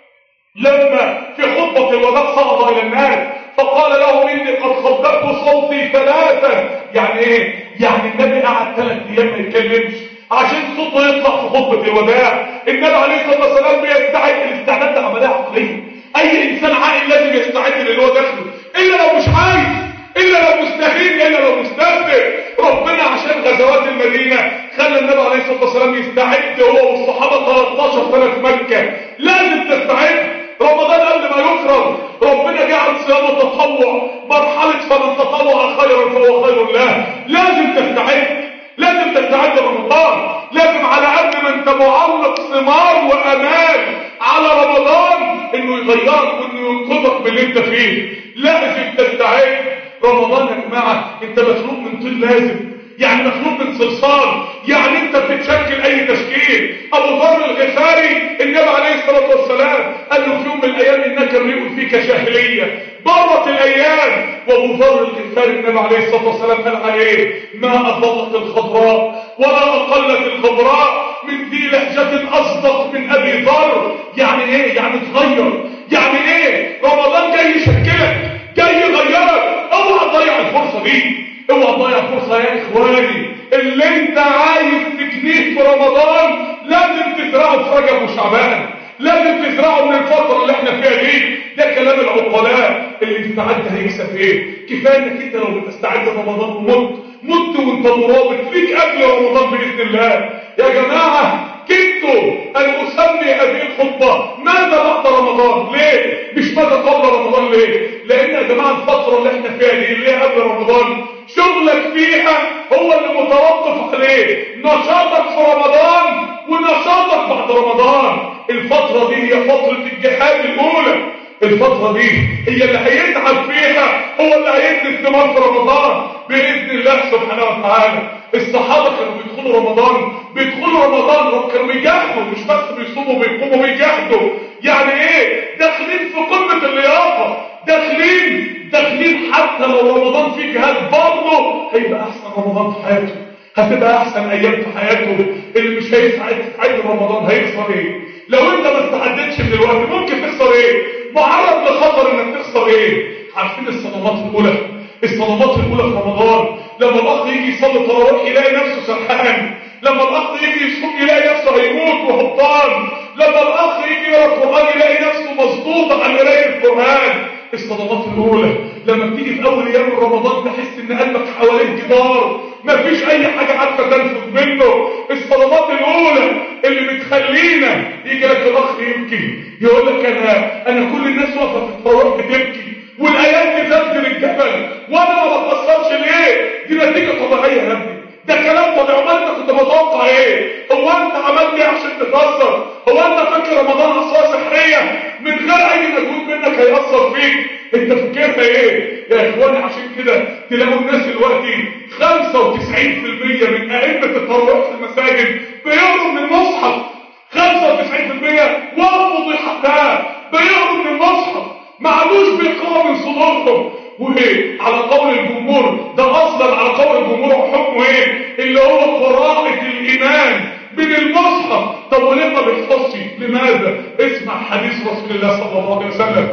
لما في خطبه الوداع صعد الى الناس فقال له اني قد خبأت صوتي ثلاثا. يعني ايه؟ يعني النبي قعد ثلاث ايام ما يتكلمش عشان صوته يطلع في خطبه الوداع. النبي عليه الصلاه والسلام بيستعد. الاستعداد ده عمليه عقليه، اي انسان عاقل لازم يستعد للي هو داخله، الا لو مش عايز، الا لو مستهين، الا لو مستهتر. ربنا عشان غزوات المدينه خلى النبي عليه الصلاه والسلام يستعد هو والصحابه ثلاثة عشر سنه في مكه. لازم تستعد. رمضان قبل ما يفرض ربنا جعل صيام التطوع مرحله، فمن تطوع خيرا فهو خير له. لازم تستعد، لازم تستعد لرمضان. لازم على قد ما انت معلق ثمار وامال على رمضان انه يغيرك وانه ينقذك باللي انت فيه، لازم تستعد. رمضان يا جماعه انت مخلوق من طين لازم، يعني مخلوق من صلصال، يعني انت بتتشكل اي تشكيل. ابو ذر الغفاري النبي عليه الصلاه والسلام قال له في يوم من الايام انك امرئ فيك جاهليه، مرت الايام وابو ذر الغفاري النبي عليه الصلاه والسلام قال عليه ما اضلت الخضراء ولا اقلت الخضراء من ذي لهجه اصدق من ابي ذر. يعني ايه؟ يعني تغير. يعني ايه؟ رمضان جاي يشكلك، جاي يغيرك. اوعى تضيع الفرصه دي، اوعى تضيع فرصه يا اخواني. اللي انت عايز تجنيه في رمضان لازم تزرعه في رجب وشعبان، لازم تزرعه من الفتره اللي احنا فيها دي. ده كلام العقلاء. اللي استعد هيكسب ايه؟ كفايه انك انت لو بتستعد رمضان ومت مت وانت مرابط ليك قبل رمضان باذن الله. يا جماعه كنت ان اسمي هذه الخطبه ماذا بعد رمضان؟ ليه؟ مش ماذا قبل رمضان؟ ليه؟ لان يا جماعه الفتره اللي احنا فيها دي اللي هي قبل رمضان شغلك فيها هو اللي متوقف عليه نشاطك في رمضان ونشاطك بعد رمضان. الفتره دي هي فتره الجهاد الاولى. الفتره دي هي اللي هيتعب فيها، هو اللي هيدي الثمار في رمضان باذن الله سبحانه وتعالى. الصحابه كانوا بيدخلوا رمضان بيدخلوا رمضان كانوا بيجاهدوا، مش بس بيصوموا بيقوموا بيجاهدوا. يعني ايه؟ داخلين في قمه اللياقه، داخلين داخلين حتى لو رمضان فيه جهاد برضه هيبقى احسن رمضان في حياته، هتبقى احسن ايام في حياته. اللي مش هيسعد يستعد رمضان هيخسر ايه؟ لو انت ما استعدتش من الوقت ممكن تخسر ايه؟ معرض لخطر انك تخسر ايه؟ عارفين الصدمات الاولى؟ الصدمات الاولى في رمضان لما الاخ يجي يصلي التراويح يلاقي نفسه سرحان، لما الاخ يجي يصوم يلاقي نفسه هيموت وهبطان، لما الاخ يجي يقرا القران يلاقي نفسه مصدود عن قرايه القران. الصدمات الاولى لما بتيجي في اول ايام رمضان تحس ان قلبك حواليه جدار مفيش اي حاجه عارفه تنفذ منه. الصدمات الاولى اللي بتخلينا يجي لك الاخ يبكي يقول لك انا انا كل الناس واقفه في التراويح بتبكي والايات دي تنزل الجبل وانا ما بتاثرش ليه؟ دي نتيجه طبيعيه يا ابني، ده كلام طبيعي. انت كنت متوقع ايه؟ هو انت عملت ايه عشان تتاثر؟ هو انت فاكر رمضان عصايه سحريه من غير اي مجهود منك هيأثر فيك؟ انت فاكرها ايه يا اخواني؟ عشان كده تلاقوا الناس دلوقتي خمسة وتسعين بالمية من ائمه التراويح في المساجد بيقروا من المصحف، خمسة وتسعين بالمية وقفوا ضحكها بيقروا من المصحف، ما عادوش بيقرأوا من صدورهم. وايه على قول الجمهور؟ ده اصلا على قول الجمهور حكمه ايه؟ اللي هو قراءة الايمان من المصحف. طب وليه ما بيحفظش؟ لماذا؟ اسمع حديث رسول الله صلى الله عليه وسلم،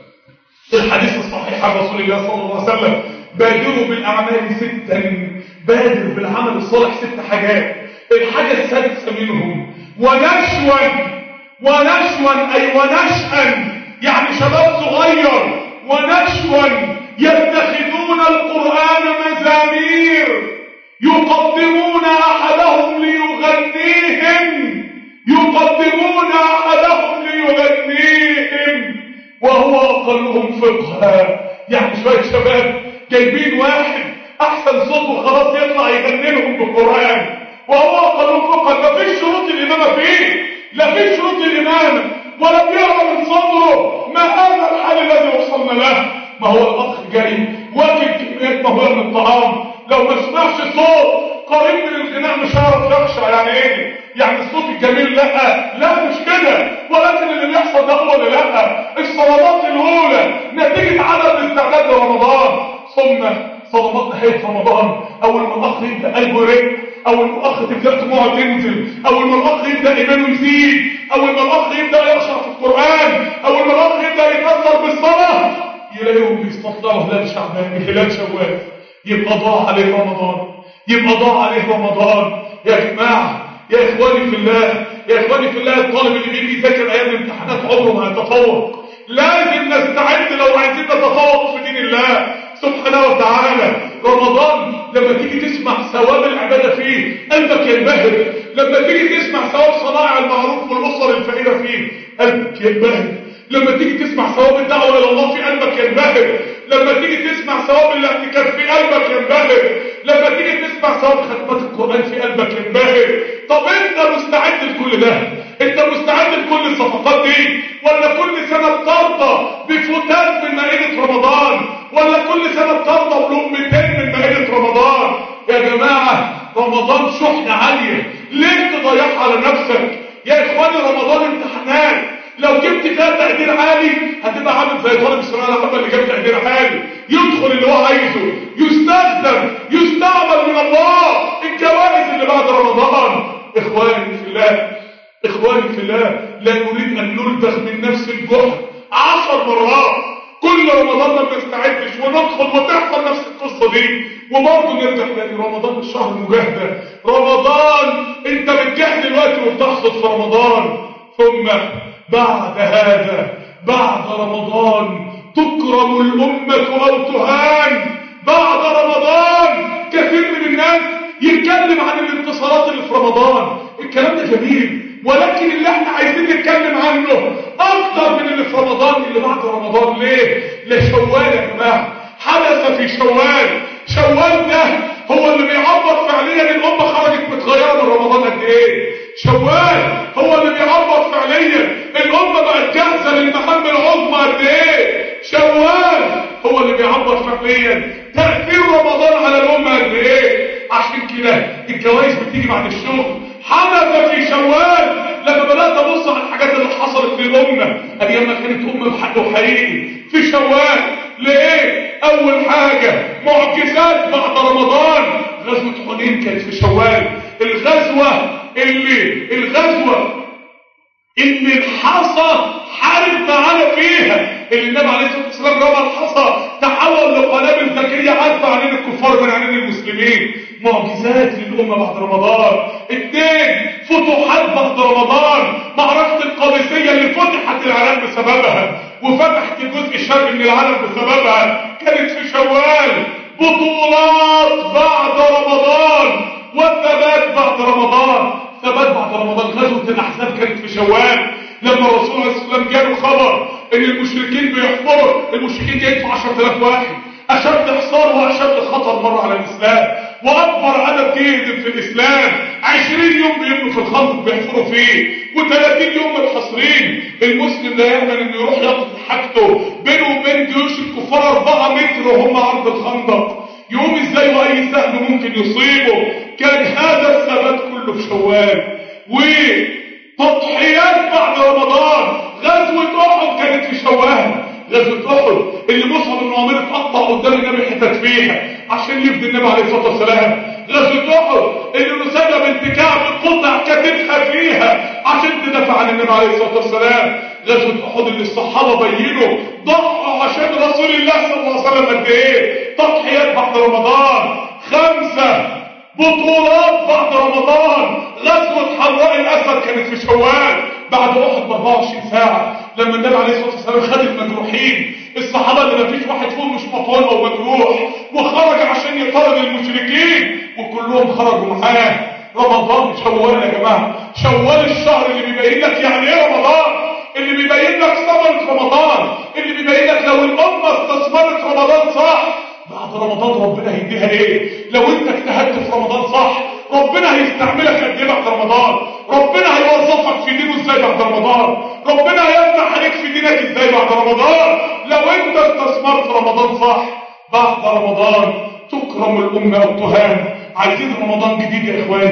الحديث الصحيح عن رسول الله صلى الله عليه وسلم: بادروا بالاعمال ستا، بادر بالعمل الصالح ست حاجات. الحاجه السادسه منهم ونشوا، ونشوا اي ونشأا يعني شباب صغير، ونشوا يتخذون القرآن مزامير يقدمون أحدهم ليغنيهم، يقدمون أحدهم ليغنيهم وهو أقلهم فقها. يعني شوية شباب جايبين واحد أحسن صوت وخلاص يطلع يغني لهم بالقرآن وهو أقلهم فقها. مفيش شروط الإمامة فيه، لا فيش شروط الإمامة ولا بيقرأ من صدره. ما هذا الحال الذي وصلنا له؟ ما هو الأخ جاي واكل كميات مهولة من الطعام، لو ما سمعش صوت قريب من الغناء مش هيعرف وحشه يعني ايه؟ يعني الصوت الجميل لا لا مش كده، ولكن اللي بيحصل ده هو اللي لا الصدمات الاولى نتيجه عدم الاستعداد لرمضان. ثم صدمات نهايه رمضان، اول ما الاخ يبدا قلبه يرق، اول ما الاخ تبدا دموعه تنزل، اول ما الاخ يبدا ايمانه يزيد، اول ما الاخ يبدا يقشع في القران، اول ما الاخ يبدا يتاثر بالصلاه، يلاقيهم بيستطلعوا هلال شعبان هلال شوال، يبقى ضاع عليه رمضان، يبقى ضاع عليه رمضان. يا جماعه يا اخواني في الله، يا اخواني في الله، الطالب اللي بيجي يذاكر ايام الامتحانات عمره ما هيتفوق. لازم نستعد لو عايزين نتفوق في دين الله سبحانه وتعالى. رمضان لما تيجي تسمع ثواب العباده فيه قلبك ينبهر، لما تيجي تسمع ثواب صنائع المعروف والاسر الفقيره فيه قلبك ينبهر، لما تيجي تسمع ثواب الدعوه الى الله في قلبك ينبهر، لما تيجي تسمع ثواب الاعتكاف في قلبك ينبهر، لما تيجي تسمع ثواب ختمات القران في قلبك ينبهر. طب انت مستعد لكل ده؟ انت مستعد لكل الصفقات دي؟ ولا كل سنه بترضى بفتات من مائده رمضان؟ ولا كل سنه بترضى بلقمتين من مائده رمضان؟ يا جماعه رمضان شحنه عاليه، ليه تضيعها على نفسك؟ يا اخواني رمضان امتحانات، لو جبت فيها تقدير عالي هتبقى عامل زي طالب الثانويه العامه اللي جاب تقدير عالي، يدخل اللي هو عايزه، يستخدم، يستعمل من الله الجوائز اللي بعد رمضان. اخواني في الله، اخواني في الله، لا نريد ان نلدغ من نفس الجحر عشر مرات كل رمضان ما بنستعدش وندخل وتحصل نفس القصه دي، وبرضه نرجع تاني. رمضان مش شهر مجاهده، رمضان انت بتجاهد دلوقتي وبتحصد في رمضان. ثم بعد هذا بعد رمضان تكرم الأمة أو تهان. بعد رمضان كثير من الناس يتكلم عن الانتصارات اللي في رمضان، الكلام ده جميل، ولكن اللي احنا عايزين نتكلم عنه أكتر من اللي في رمضان اللي بعد رمضان. ليه؟ لشوال يا جماعة، حدث في شوال. شوال ده هو اللي بيعبر فعليا الأمة خرجت متغيرة من رمضان قد ايه. شوال هو اللي بيعبر فعليا الأمة بقت جاهزة للمهام العظمى قد ايه. شوال هو اللي بيعبر فعليا تأثير رمضان على الأمة قد ايه. عشان كده الجوائز بتيجي بعد الشغل. حدث في شوال لما بدأت أبص على الحاجات اللي حصلت للأمة أيام ما كانت أمة بحق وحقيقي في شوال. ليه؟ أول حاجة معجزات بعد رمضان. غزوة حنين كانت في شوال، الغزوة اللي الغزوة اللي الحصى حارب معانا فيها، اللي النبي عليه الصلاة والسلام رمى الحصى تحول لقنابل ذكية عدى عينين الكفار من عينين المسلمين. معجزات للأمة بعد رمضان. اثنين فتوحات بعد رمضان. معركة القادسية اللي فتحت العالم بسببها وفتحت الجزء الشرقي من العالم بسببها كانت في شوال. بطولات بعد رمضان والثبات بعد رمضان. ثبات بعد رمضان. غزوة الأحزاب كانت في شوال لما الرسول عليه الصلاة والسلام جاله خبر ان المشركين بيحفروا، المشركين جايين في عشرة آلاف واحد، اشد حصار واشد خطر مر على الاسلام، واكبر عدد يهدم في الاسلام. عشرين يوم بيبنوا في الخندق بيحفروا فيه، وثلاثين يوم متحصرين. المسلم لا يامن انه يروح ياخد حاجته بينه وبين جيوش الكفار أربعة متر وهم عرض الخندق، يقوم ازاي واي سهم ممكن يصيبه. كان هذا الثبات كله في شوال. وتضحيات بعد رمضان. غزوة أحد كانت في شوال. غزوة أحد اللي مصعب بن عمير اتقطع قدام النبي حتت فيها عشان يفدي النبي عليه الصلاة والسلام. غزوة أحد اللي رسالة بنت كعب قطع كتفها فيها عشان تدافع عن النبي عليه الصلاة والسلام. غزوة أحد اللي الصحابة بينوا ضحوا عشان رسول الله صلى الله عليه وسلم قد ايه. تضحيات بعد رمضان. خمسة بطولات بعد رمضان. غزوة حراء الأسد كانت في شوال بعد أحد ب أربعة وعشرين ساعة لما النبي عليه الصلاة والسلام خد المجروحين، الصحابة اللي ما فيش واحد فيهم مش مطعون أو مجروح، وخرج عشان يطارد المشركين وكلهم خرجوا معاه. رمضان شوال يا جماعة. شوال الشهر اللي بيبين لك يعني ايه رمضان، اللي بيبين لك ثمرة رمضان، اللي بيبين لك لو الأمة استثمرت رمضان صح بعد رمضان ربنا هيديها ايه. لو انت اجتهدت في رمضان صح ربنا هيستعملك قد ايه بعد رمضان، ربنا هيوظفك في دينه ازاي بعد رمضان، ربنا هيفتح عليك في دينك ازاي بعد رمضان لو انت استثمرت رمضان صح. بعد رمضان تكرم الأمة أو تهان. عايزين رمضان جديد يا اخوان،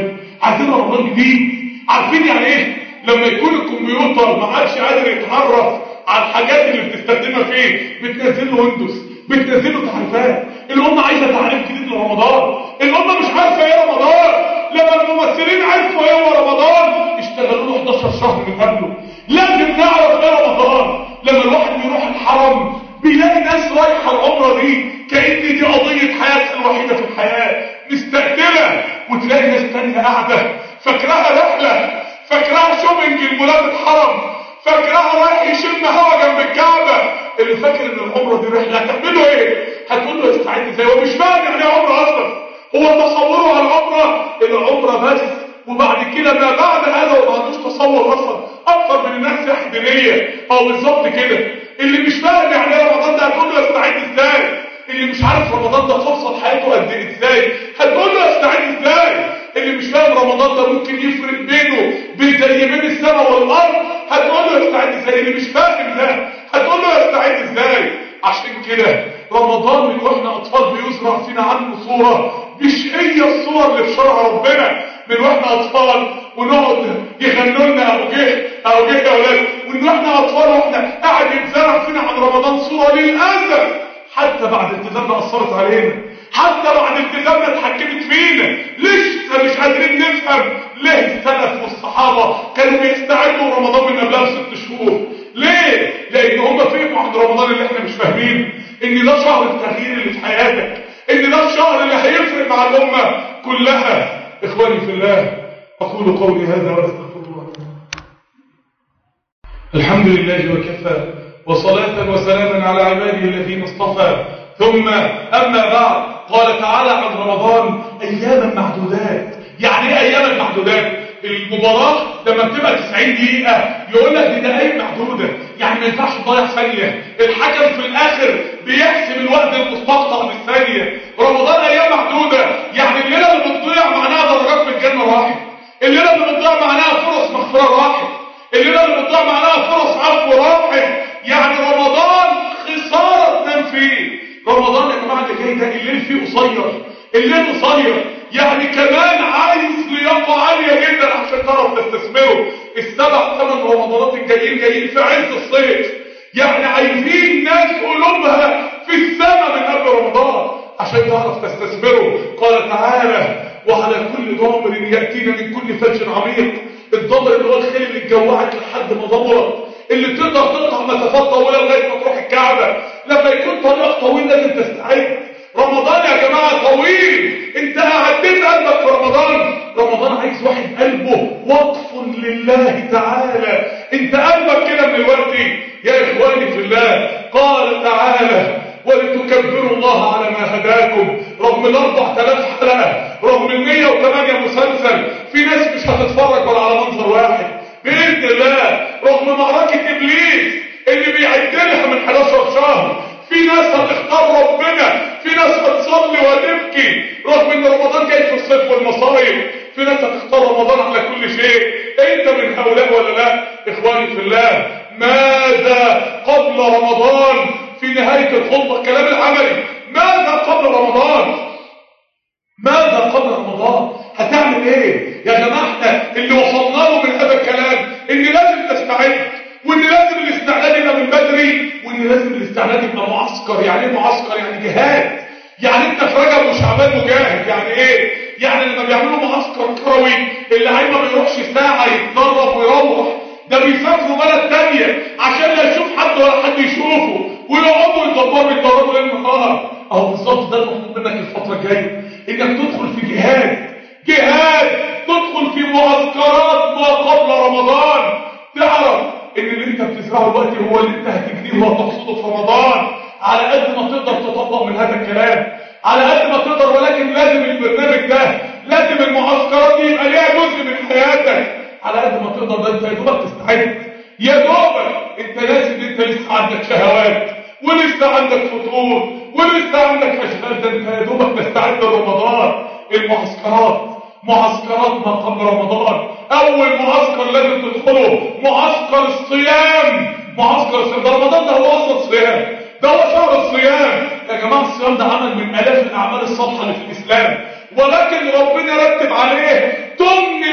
عايزين رمضان جديد. عارفين يعني ايه لما يكون الكمبيوتر ما عادش قادر يتعرف على الحاجات اللي بتستخدمها فيه، بتنزل له ويندوز، بتنزل له تعريفات. الامه عايزه تعريف جديد لرمضان. الامه مش عارفه ايه رمضان. لما الممثلين عرفوا ايه هو رمضان اشتغلوا له حداشر شهر من قبله. لازم نعرف ايه رمضان. لما الواحد بيروح الحرم بيلاقي ناس رايحه العمره دي كأن دي قضيه حياتها الوحيده في الحياه، مستقتله، وتلاقي ناس تانيه قاعده فاكراها رحله، فاكراها شوبنج المولات الحرم، فاكراها رايح يشم هوا جنب الكعبه. اللي فاكر ان العمره دي رحله هتعملوا ايه؟ هتقول له استعد ازاي؟ هو مش فاهم يعني ايه عمره اصلا. هو تصوره على العمره العمره بس، وبعد كده ما بعد هذا وما عندوش تصور اصلا. اكثر من الناس سياحه دينيه او بالظبط كده. اللي مش فاهم يعني ايه رمضان ده هتقول له استعد ازاي؟ اللي مش عارف رمضان ده فرصه لحياته قد ايه ازاي هتقول له استعد ازاي؟ اللي مش فاهم رمضان ده ممكن يفرق بينه بين زي بين السماء والارض هتقول له استعد ازاي؟ اللي مش فاهم ده هتقول له استعد ازاي؟ عشان كده رمضان من واحنا اطفال بيزرع فينا عنه صوره مش هي الصور اللي في شرع ربنا. من واحنا اطفال ونقعد يغنوا لنا ابو جه ابو جه يا اولاد، ومن واحنا اطفال واحنا قاعد يتزرع فينا عن رمضان صوره للاسف حتى بعد التزامنا اثرت علينا، حتى بعد التزامنا اتحكمت فينا. لسه مش قادرين نفهم ليه السلف والصحابه كانوا بيستعدوا رمضان من قبلها بست شهور. ليه؟ لان هم فهموا عن رمضان اللي احنا مش فاهمين، ان ده شهر التغيير اللي في حياتك، ان ده الشهر اللي هيفرق مع الامه كلها. اخواني في الله، اقول قولي هذا واستغفر الله. الحمد لله وكفى، وصلاة وسلاما على عباده الذين اصطفى، ثم اما بعد. قال تعالى عن رمضان اياما معدودات. يعني ايه اياما معدودات؟ المباراة لما بتبقى تسعين دقيقة يقول لك دي دقايق معدودة، يعني ما ينفعش تضيع ثانية. الحكم في الاخر بيحسب الوقت المستقطع بالثانية. رمضان ايام معدودة، يعني الليلة اللي بتضيع معناها درجات في الجنة راحت، الليلة اللي بتضيع معناها فرص مغفرة راحت، الليلة اللي بتضيع معناها فرص عفو راحت. يعني رمضان خسارة تنام فيه. رمضان يا جماعة اللي جاي ده الليل فيه قصير، الليل قصير، يعني كمان عايز لياقة عالية جدا عشان تعرف تستثمره. السبع ثمان رمضانات الجايين جايين في عز الصيف، يعني عايزين ناس قلوبها في السماء من قبل رمضان عشان تعرف تستثمره. قال تعالى وعلى كل ضامر يأتينا من كل فج عميق. الضمر اللي هو الخيل اللي اتجوعت لحد ما ضمرت، اللي تقدر تقطع مسافات طويله لغايه ما تروح الكعبه. لما يكون طريق طويل لازم تستعد. رمضان يا جماعه طويل، انت قعدت قلبك في رمضان. رمضان عايز واحد قلبه وقف لله تعالى. انت قلبك كده من الوقت يا اخواني في الله. قال تعالى ولتكبروا الله على ما هداكم. رغم الاربع تلاف حلقه، رغم المية وثمانية مسلسل، في ناس مش هتتفرج ولا على منظر واحد باذن الله. رغم معركه ابليس اللي بيعد لها من حداشر شهر، في ناس هتختار ربنا، في ناس هتصلي وتبكي رغم ان رمضان جاي في الصيف والمصايب، في ناس هتختار رمضان على كل شيء. انت من هؤلاء ولا لا؟ اخواني في الله، ماذا قبل رمضان؟ في نهايه الخطبه الكلام العملي، ماذا قبل رمضان؟ ماذا قبل رمضان؟ هتعمل ايه يا جماعه؟ احنا اللي وصلنا له من هذا الكلام ان لازم تستعد، وان لازم الاستعداد يبقى من بدري، وان لازم الاستعداد يبقى معسكر. يعني ايه معسكر؟ يعني جهاد. يعني انت في رجب وشعبان مجاهد. يعني ايه؟ يعني لما بيعملوا معسكر كروي اللعيب ما بيروحش ساعه يتدرب ويروح، ده بيسافروا بلد تانية عشان لا يشوف حد ولا حد يشوفه، ويقعدوا يدبروا يتدربوا ليل نهار. اهو بالظبط ده المطلوب منك الفتره الجايه، انك تدخل في جهاد. جهاد تدخل في معسكرات ما قبل رمضان. تعرف ان اللي انت بتزرعه دلوقتي هو اللي انت هتجنيه وهتحصده في رمضان. على قد ما تقدر تطبق من هذا الكلام، على قد ما تقدر، ولكن لازم البرنامج ده، لازم المعسكرات دي يبقى ليها جزء من حياتك. على قد ما تقدر ده انت يا دوبك تستعد، يا دوبك انت لازم، انت لسه عندك شهوات ولسه عندك فطور ولسه عندك اشغال، ده انت يا دوبك تستعد لرمضان. المعسكرات معسكرات ما قبل رمضان. اول معسكر لازم تدخله معسكر الصيام. معسكر الصيام ده رمضان، ده هو اصلا الصيام، ده هو شهر الصيام يا جماعه. الصيام ده عمل من الاف الاعمال الصالحه اللي في الاسلام، ولكن ربنا رتب عليه ثمن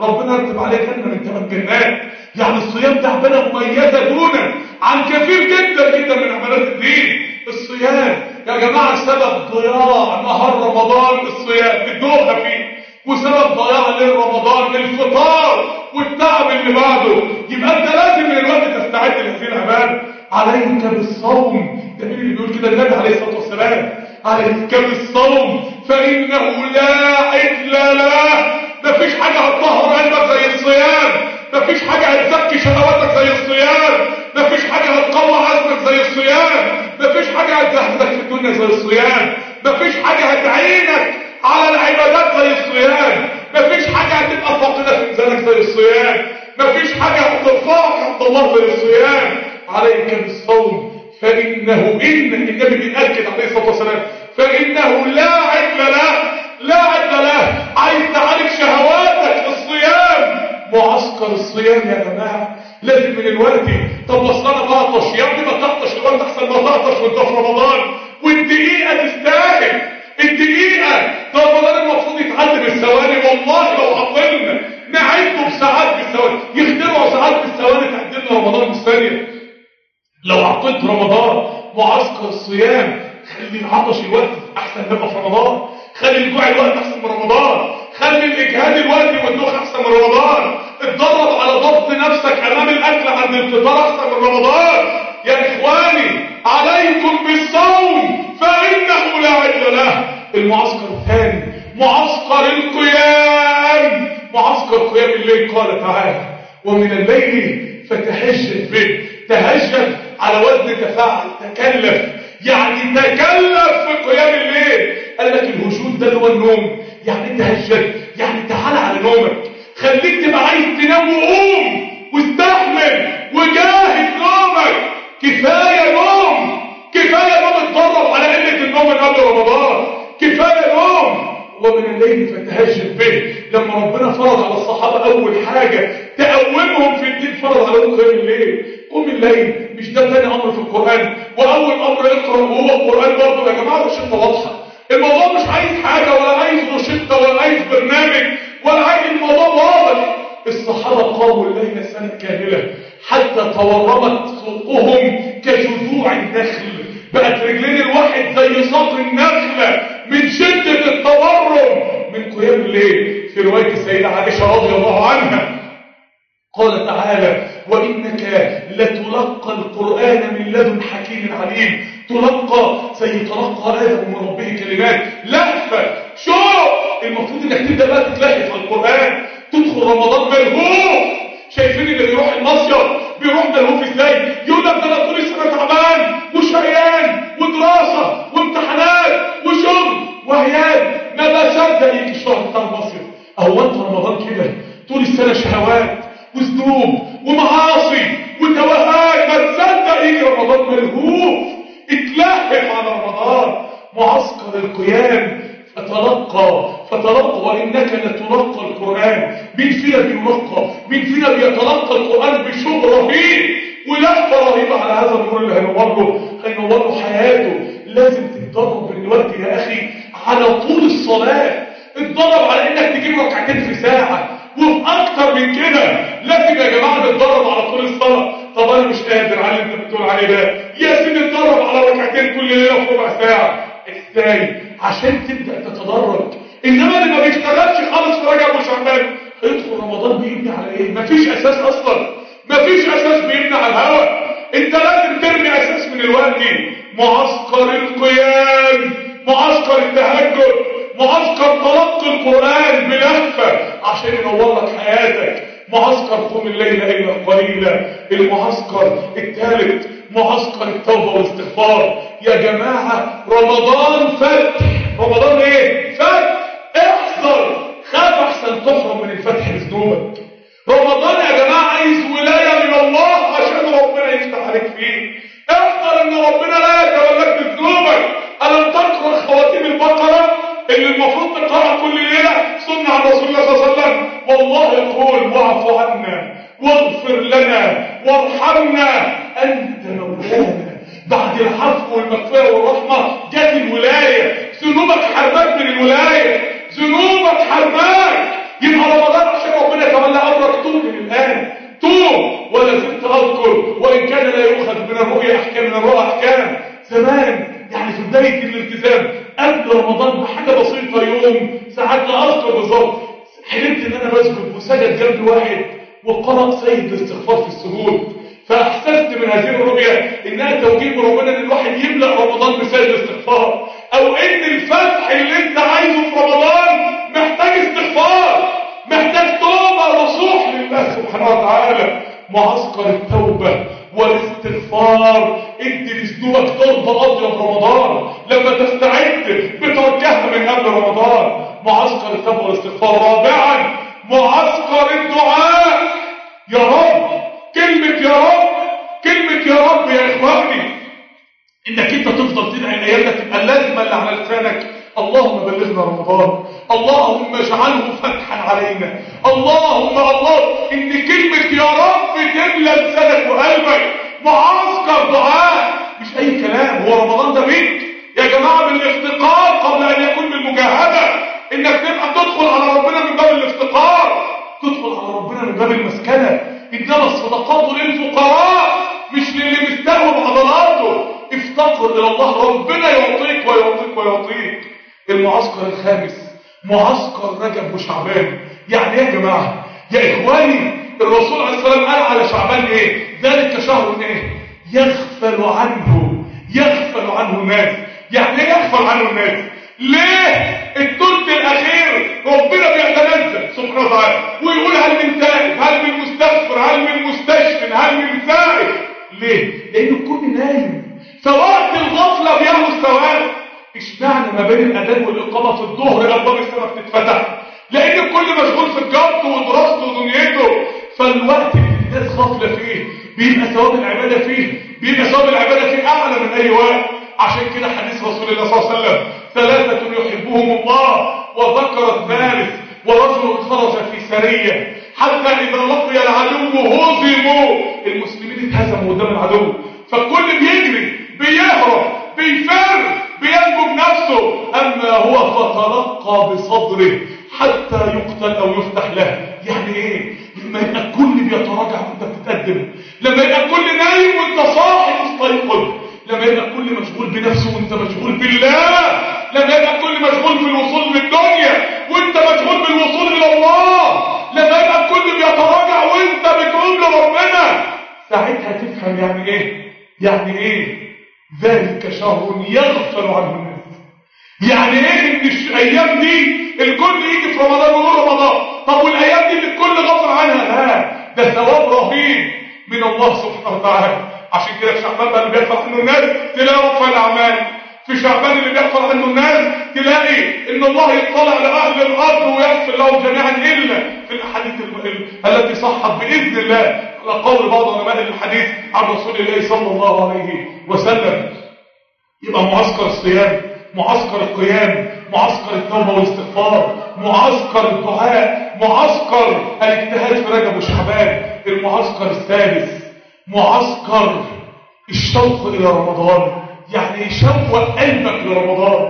ربنا يرتب عليه جنة من ثمان جنات. يعني الصيام ده عبادة مميزة دونا عن كثير جدا جدا من عبادات الدين. الصيام يا جماعة سبب ضياع نهار رمضان الصيام بالدوخة فيه، وسبب ضياع ليل رمضان الفطار والتعب اللي بعده. يبقى انت لازم من الوقت تستعد لهذه العبادة. عليك بالصوم، ده مين اللي بيقول كده؟ النبي عليه الصلاة والسلام. عليك بالصوم فإنه لا عدل له. مفيش حاجة هتطهر قلبك زي الصيام، مفيش حاجة هتزكي شهواتك زي الصيام، مفيش حاجة هتقوى عزمك زي الصيام، مفيش حاجة هتزهزك في الدنيا زي الصيام، مفيش حاجة هتعينك على العبادات زي الصيام، مفيش حاجة هتبقى فاقدة في ميزانك زي الصيام، مفيش حاجة هترفعك عند الله زي الصيام. عليك بالصوم فإنه إن النبي بيأكد عليه الصلاة والسلام فإنه لا عدل له. لا عدل له. عايز تعالج شهواتك الصيام. معسكر الصيام يا جماعة لازم من الوقت. طب وصل انا بطش يا ابني، ما تطش الوقت احسن ما تطش وانت في رمضان. والدقيقة تستاهل الدقيقة. ده رمضان المفروض يتعدى بالثواني. والله لو عطلنا نعده بساعات بالثواني، يخترعوا ساعات بالثواني تعدلنا رمضان بالثانية. لو عطلت رمضان معسكر الصيام خلي العطش الوقت احسن ما في رمضان، خلي الجوع الوقت احسن من رمضان، خلي الاجهاد الوقت والدوخ احسن من رمضان. اتدرب على ضبط نفسك امام الاكل عند الفطار احسن من رمضان. يا اخواني عليكم بالصوم فانه لا عدل له. المعسكر الثاني معسكر القيام. معسكر قيام الليل. قال تعالى ومن الليل فتهجد به. تهجد على وزن تفاعل، تكلف، يعني تكلف في قيام الليل. قال لك الهجود ده اللي هو النوم، يعني تهجد يعني تعال على نومك، خليك تبقى عايز تنام وقوم واستحمل وجاهد نومك. كفايه نوم، كفايه نوم. اتدرب على قله النوم من قبل رمضان، كفايه نوم. ومن الليل فتهجد به. لما ربنا فرض على الصحابه اول حاجه تقومهم في الدين فرض عليهم قيام الليل. قوم الليل. مش ده ثاني امر في القران؟ واول امر اقرا وهو القران برضه يا جماعه. روشته واضحه. الموضوع مش عايز حاجه ولا عايز روشته ولا عايز برنامج ولا عايز. الموضوع واضح. الصحابه قاموا الليل سنه كامله حتى تورمت سوقهم كجذوع النخل. بقت رجلين الواحد زي ساق النخله من شده التورم من قيام الليل. في روايه السيده عائشه رضي الله عنها قال تعالى وإنك لتلقى القرآن من لدن حكيم عليم. تلقى زي تلقى آدم من ربه كلمات. لهفة شوق. المفروض انك تبدأ بقى تتلهف على القرآن. تدخل رمضان ملهوف. شايفين اللي بيروح المصيف بيروح ملهوف ازاي؟ يقول لك ده انا طول السنة تعبان وشقيان ودراسة وامتحانات وشغل وعيال، ما بصدق يجي الشهر بتاع المصيف. اهو انت رمضان كده طول السنة شهوات وذنوب ومعاصي وتوهان، ما تصدق يجي رمضان ملهوف. اتلهف على رمضان. معسكر القيام. فتلقى فتلقى وانك لتلقى القران. مين فينا بيلقى؟ مين فينا بيتلقى القران بشوق رهيب ولهفه رهيبه على هذا النور اللي هينور له هينور له حياته؟ لازم تتدرب من الوقت يا اخي على طول الصلاه. اتدرب على انك تجيب ركعتين في ساعه وفي اكتر من كده. لازم يا جماعه نتدرب على طول الصلاه. طب انا مش قادر على اللي انت بتقول عليه ده. يا سيدي اتدرب على ركعتين كل ليله في ربع ساعه. ازاي؟ عشان تبدا تتدرج. انما اللي ما بيشتغلش خالص في رجب وشعبان هيدخل رمضان بيبني على ايه؟ مفيش اساس اصلا. مفيش اساس بيبني على الهوى. انت لازم ترمي اساس من الوقت. معسكر القيام، معسكر التهجد، معسكر تلقي القرآن بلهفة عشان ينور لك حياتك. معسكر قوم الليل إلا قليلا. المعسكر الثالث معسكر التوبة والاستغفار. يا جماعة رمضان فتح. رمضان ايه؟ فتح. احذر، خاف احسن تحرم من الفتح بذنوبك. رمضان يا جماعة عايز ولاية من الله عشان ربنا يفتح عليك فيه. احذر ان ربنا لا يتولاك بذنوبك. ألم تقرأ خواتيم البقرة اللي المفروض تقرأ كل ليلة سنة عن رسول الله صلى الله عليه وسلم؟ والله يقول واعف عنا واغفر لنا وارحمنا أنت مولانا. بعد العفو والمغفرة والرحمة جت الولاية. ذنوبك حرماك من الولاية. ذنوبك حرماك. يبقى رمضان عشان ربنا انا اذكر بالظبط حلمت ان انا بسجد وسجد جنبي واحد وقرأ سيد الاستغفار في السجود، فاحسست من هذه الرؤية انها توجيه من ربنا ان الواحد يملأ رمضان بسيد الاستغفار، او ان الفتح اللي انت عايزه في رمضان محتاج استغفار، محتاج توبة نصوح لله سبحانه وتعالى. معسكر التوبة والاستغفار، ادي لذنوبك تربة قاضية برمضان لما تستعد بتوجهها من قبل رمضان. معسكر التوبة والاستغفار. رابعا معسكر الدعاء. يا رب، كلمة يا رب، كلمة يا رب يا اخواني، انك انت تفضل تدعي الايام ده تبقى اللازمه اللي على لسانك. اللهم بلغنا رمضان، اللهم اجعله فتحا علينا، اللهم الله، ان كلمه يا رب تملى لسانك وقلبك. معسكر دعاء، مش اي كلام. هو رمضان ده بيك يا جماعه بالافتقار قبل ان يكون بالمجاهده، انك تبقى تدخل على ربنا من باب الافتقار، تدخل على ربنا من باب المسكنه. انما الصدقات للفقراء مش للي مستقوي بعضلاته. افتقر الى الله، ربنا يعطيك ويعطيك ويعطيك. المعسكر الخامس معسكر رجب وشعبان. يعني ايه يا جماعه؟ يا اخواني، الرسول عليه الصلاه والسلام قال على شعبان ايه؟ ذلك شهر ايه؟ يغفل عنه يغفل عنه الناس. يعني ايه يغفل عنه الناس؟ ليه؟ الثلث الاخير ربنا بيتنزل سبحانه وتعالى ويقول هل من تائب، هل من مستغفر، هل من مستشفى، هل من سائل. ليه؟ لان الكل نايم، فوقت الغفله بيعمل الثواب. اشمعنى ما بين الاذان والاقامه في الظهر ابواب السماء بتتفتح؟ لان الكل مشغول في تجارته ودراسته ودنيته، فالوقت اللي الناس غافله فيه بيبقى ثواب العباده فيه بيبقى ثواب العباده فيه اعلى من اي وقت. عشان كده حديث رسول الله صلى الله عليه وسلم: ثلاثه يحبهم الله، وذكر الثالث ورجل خرج في سريه حتى اذا لقي العدو هزموا. المسلمين اتهزموا قدام العدو، فالكل بيجري بيهرب بيفر بينجو بنفسه، اما هو فتلقى بصدره حتى يقتل او يفتح له. يعني ايه؟ لما يبقى الكل بيتراجع وانت بتتقدم، لما يبقى الكل نايم وانت صاحي مستيقظ، لما يبقى الكل مشغول بنفسه وانت مشغول بالله، لما يبقى الكل مشغول بالوصول للدنيا وانت مشغول بالوصول الى الله، لما يبقى الكل بيتراجع وانت بتقول لربنا، ساعتها تفهم يعني ايه؟ يعني ايه ذلك شهر يغفل عنه الناس. يعني ايه ان الايام دي الكل يجي في رمضان ويقول رمضان؟ طب والايام دي اللي الكل غفل عنها؟ لا، ده ثواب رهيب من الله سبحانه وتعالى. عشان كده في شعبان بقى اللي بيغفل عنه الناس تلاقي رفع الاعمال، في شعبان اللي بيغفل عنه الناس تلاقي ان الله يطلع لاهل الارض ويغفر لهم جميعا، الا في الاحاديث التي صحت باذن الله على قول بعض علماء الحديث عن رسول الله صلى الله عليه وسلم. يبقى معسكر الصيام، معسكر القيام، معسكر التوبه والاستغفار، معسكر الدعاء، معسكر الاجتهاد في رجب وشعبان. المعسكر الثالث معسكر الشوق الى رمضان. يعني يشوق قلبك لرمضان.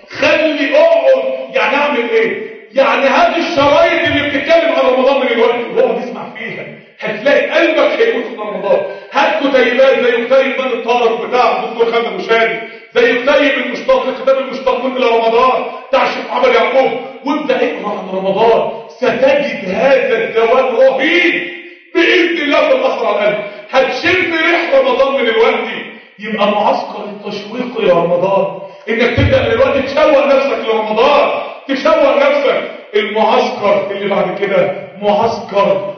خلي اقعد، يعني اعمل ايه؟ يعني هات الشرايط اللي بتتكلم عن رمضان من الوقت واقعد اسمع فيها، هتلاقي قلبك هيكون في رمضان. هات كتيبات زي كتيب من الطارق بتاع الدكتور خالد ابو شادي، زي كتيب المشتاق لكتاب المشتاقون الى رمضان بتاع الشيخ محمد يعقوب، وابدا اقرا عن رمضان. ستجد هذا الدوام رهيب باذن الله في الاثر على القلب. هتشم ريح رمضان من الوقت. يبقى معسكر التشويق الى رمضان، انك تبدا من الوقت تشوق نفسك لرمضان، تشوق نفسك. المعسكر اللي بعد كده معسكر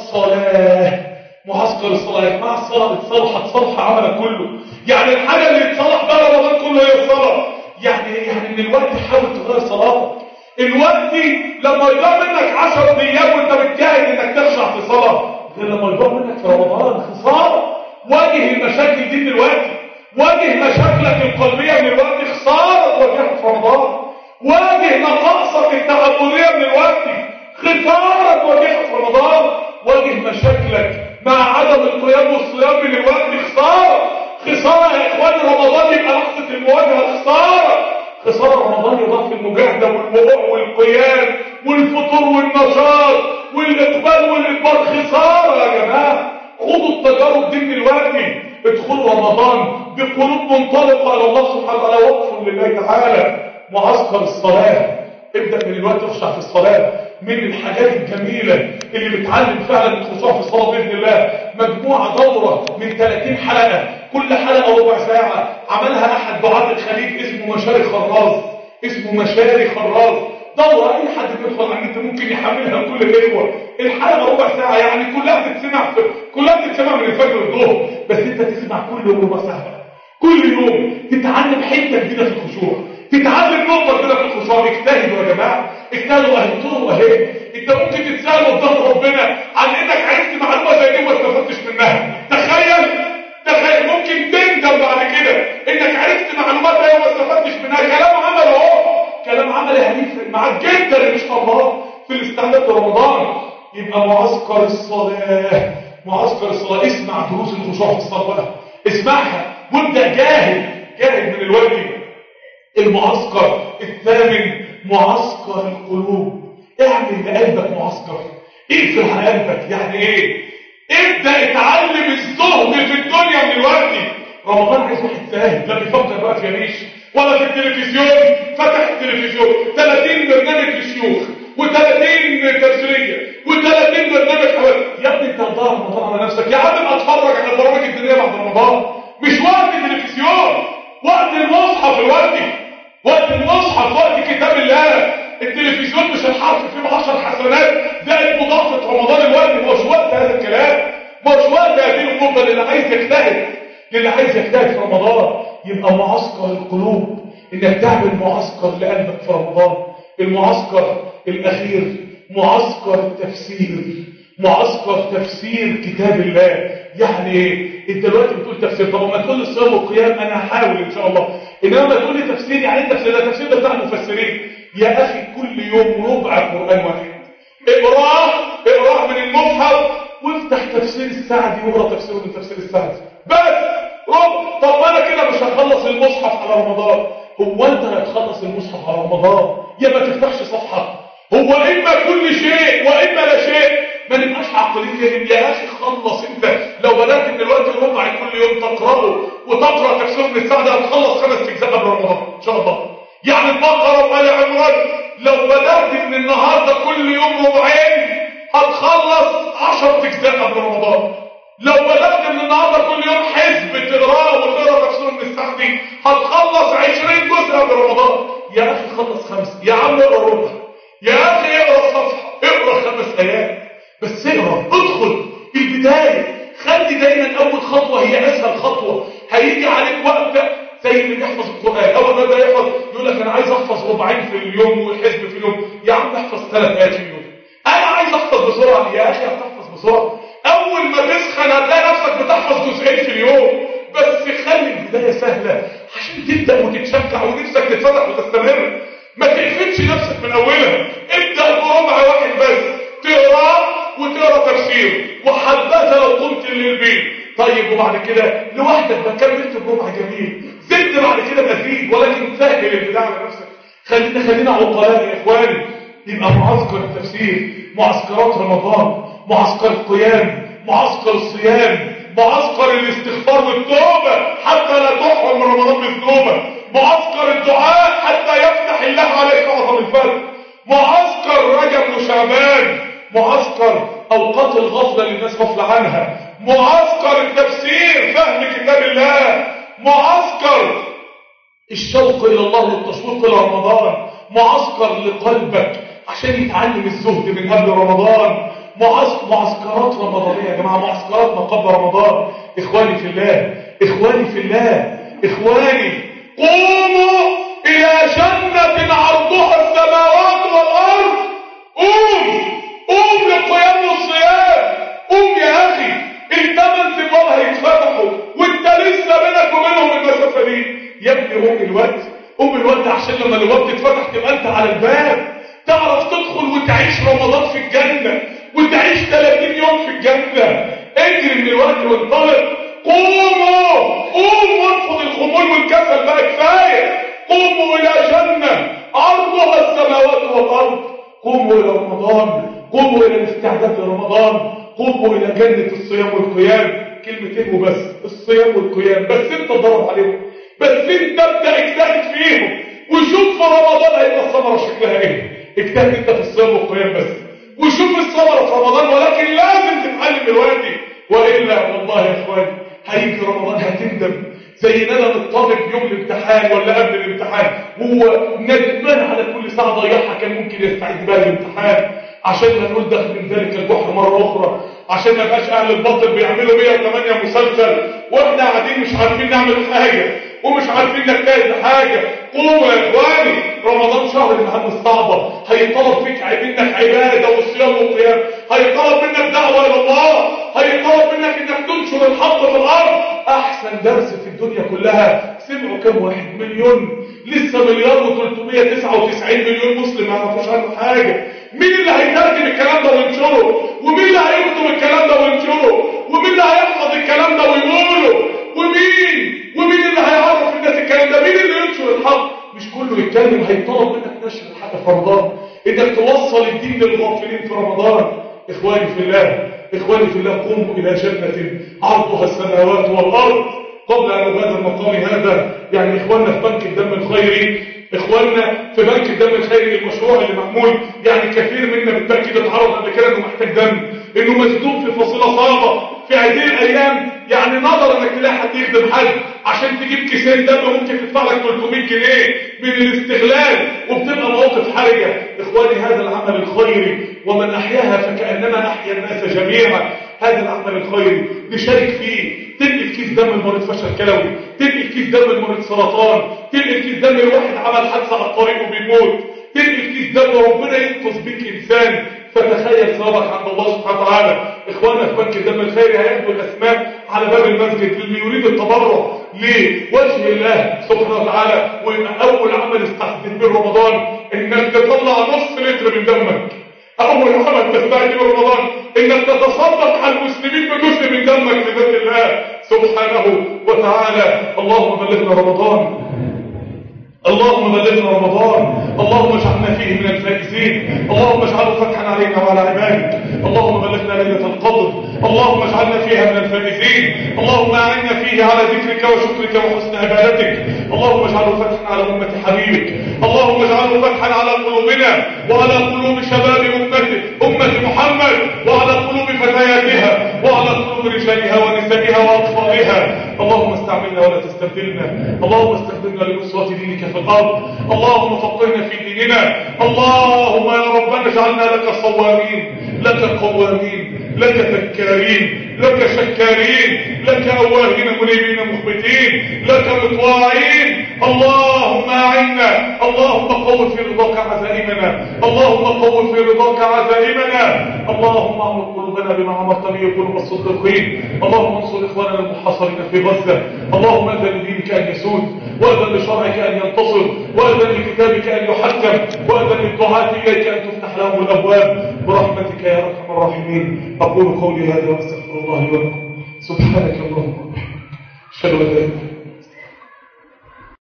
الصلاه. معسكر الصلاه يا جماعه، الصلاه اتصلحت صلح عملك كله. يعني الحاجه اللي اتصلح بقى رمضان كله هي الصلاه. يعني يعني من الوقت حاول تغير صلاتك. الوقت لما يضيع منك عشر ايام وانت بتجاهد انك تخشع في صلاه، غير لما يضيع منك في رمضان خساره. واجه المشاكل دي دلوقتي، واجه مشاكلك القلبيه من الوقت، خساره تواجهها في رمضان. واجه نقائصك التعبديه من الوقت، خساره تواجهها في رمضان. واجه مشاكلك مع عدم القيام والصيام من الوقت، خساره خساره يا اخوان. رمضان يبقى لحظه المواجهه، خساره خساره. رمضان يضاف المجاهده والوقوع والقيام والفطور والنشاط والاقبال والادبار، خساره يا جماعه. خدوا التجارب دي من الوقت، ادخلوا رمضان بقلوب منطلقه على الله سبحانه وتعالى، وقف لله تعالى. معسكر الصلاه. ابدأ من الوقت تخشع في الصلاة. من الحاجات الجميلة اللي بتعلم فعلا الخشوع في الصلاة بإذن الله مجموعة دورة من ثلاثين حلقة، كل حلقة ربع ساعة، عملها أحد دعاة الخليج اسمه مشاري خراز، اسمه مشاري خراز. دورة أي حد بيدخل على النت ممكن يحملها كل الإخوة. الحلقة ربع ساعة يعني كلها بتتسمع كلها بتتسمع من الفجر للظهر، بس أنت تسمع كل يوم ربع ساعة، كل يوم تتعلم حتة جديدة في الخشوع، تتعلم نقطة جديدة في الخشوع. اجتهدوا يا جماعة، اجتهدوا. أهل الطرق أهي. أنت ممكن تتسأل قدام ربنا عن إنك عرفت معلومة زي دي وما استفدتش منها. تخيل تخيل ممكن تندم بعد كده إنك عرفت معلومات زي وما استفدتش منها. كلام عمل أهو، كلام عمل هيفرق معاك جدا إن شاء الله في الاستعداد لرمضان. يبقى معسكر الصلاة، معسكر الصلاة. اسمع دروس الخشوع في الصلاة، اسمعها وابدأ جاهد جاهد من الوقت. المعسكر الثامن معسكر القلوب. اعمل لقلبك معسكر، اقفل على قلبك. يعني ايه؟ ابدأ اتعلم الزهد في الدنيا من الوقت. رمضان عايز واحد زاهد، لا بيفكر بقى في يميش ولا في التلفزيون. فتح التلفزيون ثلاثين برنامج للشيوخ و30 تمثيليه و30 برنامج حوالي. يا ابني انت هتضيع رمضان على نفسك. يا عم اتفرج على البرامج الدينيه بعد رمضان، مش وقت التلفزيون، وقت المصحف. الوقت وقت المصحف، وقت كتاب الله. التلفزيون مش الحرف فيه عشر حسنات زائد مضافه رمضان. الوقت مش وقت هذا الكلام، مش وقت هذه الخطبه. للي عايز يجتهد، للي عايز يجتهد في رمضان يبقى معسكر القلوب، انك تعمل معسكر لقلبك في رمضان. المعسكر الاخير معسكر التفسير، معسكر تفسير كتاب الله. يعني ايه؟ انت دلوقتي بتقول تفسير، طب ما تقول الصيام والقيام انا هحاول ان شاء الله، انما تقول لي تفسير يعني ايه تفسير؟ ده تفسير ده بتاع المفسرين. يا اخي كل يوم ربع قران واحد اقراه، اقراه من المصحف وافتح تفسير السعدي واقرا تفسيره من تفسير السعدي بس ربع. طب ما انا كده مش هخلص المصحف على رمضان. هو انت هتخلص المصحف على رمضان يا ما تفتحش صفحه؟ هو اما كل شيء واما لا شيء. ما نبقاش عقليين يا اخي. خلص انت. لو بدات من الوقت ربع كل يوم تقراه وتقرا تفسير من السعدي هتخلص خمس اجزاء قبل رمضان ان شاء الله. يعني البقره وآل عمران لو بدات من النهارده كل يوم ربعين هتخلص عشر اجزاء قبل رمضان. لو بدات من النهارده كل يوم حزب تقراه وتقرا تفسير من السعدي هتخلص عشرين جزء قبل رمضان. يا اخي خلص خمسه، يا عم اقرا ربع، يا اخي اقرا صفحه، اقرا خمس ايات بس. اقرا، ادخل البدايه. خلي دايما اول خطوه هي اسهل خطوه. هيجي عليك وقت زي اللي بيحفظ القران، اول ما يبدا يحفظ يقول لك انا عايز احفظ ربعين في اليوم وحزب في اليوم. يا عم احفظ ثلاث ايات في اليوم. انا عايز احفظ بسرعه. يا اخي هتحفظ بسرعه. اول ما تسخن هتلاقي نفسك بتحفظ جزئين في اليوم. بس خلي البدايه سهله عشان تبدا وتتشجع ونفسك تتفتح وتستمر. ما تقفلش نفسك من اولها. ابدا بربع واحد بس تقراه وتقرا تفسير. وحبذا لو قمت الليل بيه. طيب وبعد كده لوحدك ما كملت بربع جميل، زدت بعد كده مزيد، ولكن سهل الابداع على نفسك. خلينا خلينا عقلاء يا اخواني. يبقى معسكر التفسير، معسكرات رمضان، معسكر القيام، معسكر الصيام، معسكر الاستغفار والتوبه حتى لا تحرم من رمضان بالتوبه، معسكر الدعاء حتى يفتح الله عليك اعظم الفتح، معسكر رجب وشعبان، معسكر اوقات الغفله اللي الناس غفله عنها، معسكر التفسير فهم كتاب الله، معسكر الشوق الى الله والتشويق الى رمضان، معسكر لقلبك عشان يتعلم الزهد من قبل رمضان، معسكرات رمضانيه يا جماعه، معسكرات ما قبل رمضان. اخواني في الله، اخواني في الله، اخواني قوموا الى جنه عرضها السماوات والارض. قوم قوم للقيام والصيام. قوم يا اخي، الثمان ابواب هيتفتحوا وانت لسه بينك وبينهم المسافه دي. يا ابني قوم الوقت، قوم الوقت عشان لما الابواب تتفتح تبقى انت على الباب، تعرف تدخل وتعيش رمضان في الجنه وتعيش ثلاثين يوم في الجنه. اجري من الوقت وانطلق. قوموا قوم وانفض الخمول والكسل بقى كفايه. قوموا الى جنه عرضها السماوات والارض. قوموا الى رمضان، قوموا الى الاستعداد لرمضان، قوموا الى جنه الصيام والقيام. كلمتين وبس، الصيام والقيام بس. انت تدور عليهم، بس انت ابدا اجتهد فيهم. وشوف في رمضان هيبقى الثمره شكلها ايه. اجتهد انت في الصيام والقيام بس وشوف الثمره في رمضان، ولكن لازم تتعلم دلوقتي، والا والله يا اخواني هيجي رمضان هتندم زي ندم الطالب يوم الامتحان ولا قبل الامتحان، هو ندمان على كل ساعه ضيعها كان ممكن يستعد بها الامتحان، عشان ما نقول دخل من ذلك البحر مره اخرى، عشان ما بقاش اهل الباطل بيعملوا مية وتمانية مسلسل واحنا قاعدين مش عارفين نعمل حاجه ومش عارفين نجتهد حاجه. قوموا يا اخواني، رمضان شهر المهام الصعبه، هيطلب فيك منك عباده وصيام وقيام، هيطلب منك دعوه الى الله، هيطلب منك انك تنشر الحق في الارض. احسن درس في الدنيا كلها سمعوا كم واحد؟ مليون، لسه مليار وثلاثمائة وتسعة وتسعين مليون مسلم ما يعرفوش عنه حاجه. مين اللي هيترجم الكلام ده وينشره؟ ومين اللي هيكتب الكلام ده وينشره؟ ومين اللي هيحفظ الكلام ده ويقوله؟ ومين ومين اللي هيعرف الناس الكلام ده؟ مين اللي ينشر الحق؟ مش كله يتكلم، هيطلب منك نشر الحق في رمضان، انك توصل الدين للغافلين في رمضان. اخواني في الله، اخواني في الله، قوموا الى جنه عرضها السماوات والارض. قبل ان ابادر مقامي هذا، يعني اخواننا في بنك الدم الخيري، اخواننا في بنك الدم الخيري المشروع اللي معمول، يعني كثير منا بالتاكيد اتعرض قبل كده انه محتاج دم، انه مسدود في فصيله صعبه في هذه الايام، يعني نظر انك تلاقي حد يخدم حد عشان تجيب كيسين دم ممكن تدفع لك ثلاثمائة جنيه من الاستغلال، وبتبقى مواقف حرجه. اخواني هذا العمل الخيري ومن احياها فكانما احيا الناس جميعا، هذا العمل الخيري نشارك فيه. تنقل كيس دم المريض فشل كلوي، تنقل كيس دم المريض سرطان، تنقل كيس دم الواحد عمل حادثه على الطريق وبيموت، تنقل كيس دم ربنا ينقذ بيك انسان، فتخيل ثوابك عند الله سبحانه وتعالى. اخواننا في بنك الدم الخيري هياخدوا الاسماء على باب المسجد للي يريد التبرع لوجه الله سبحانه وتعالى، ويبقى اول عمل استحدث به رمضان انك تطلع نص لتر من دمك. اول عمل تستعد به رمضان انك تتصدق على المسلمين بجزء من دمك لذات الله سبحانه وتعالى. اللهم بلغنا رمضان، اللهم بلغنا رمضان، اللهم اجعلنا فيه من الفائزين، اللهم اجعله فتحا علينا وعلى عبادك، اللهم بلغنا ليلة القدر، اللهم اجعلنا فيها من الفائزين، اللهم اعنا فيه على ذكرك وشكرك وحسن عبادتك، اللهم اجعله فتحا على أمة حبيبك، اللهم اجعله فتحا على قلوبنا وعلى قلوب شباب أمته أمة محمد، وعلى قلوب فتياتها وعلى قلوب رجالها ونسائها وأطفالها. اللهم استعملنا ولا تستبدلنا، اللهم استخدمنا لنصرة دينك في الأرض، اللهم فقهنا في ديننا، اللهم يا ربنا اجعلنا لك صوامين، لك قوامين، لك ذكارين، لك شكارين، لك أواهين منيبين مخبتين، لك مطواعين. اللهم أعنا، اللهم قوّ في رضاك عزائمنا، اللهم قوّ في رضاك عزائمنا، اللهم اعمر قلوبنا بما عمرت به قلوب الصديقين، اللهم انصر إخواننا المحاصرين في غزة، اللهم أذن لدينك أن يسود، وأذن لشرعك أن ينتصر، وأذن لكتابك أن يحكم، وأذن للدعاة إليك أن تفتح لهم الأبواب برحمتك يا أرحم الراحمين. أقول قولي هذا وأستغفر الله لي ولكم. سبحانك اللهم وبحمدك، أشهد أن لا إله إلا أنت.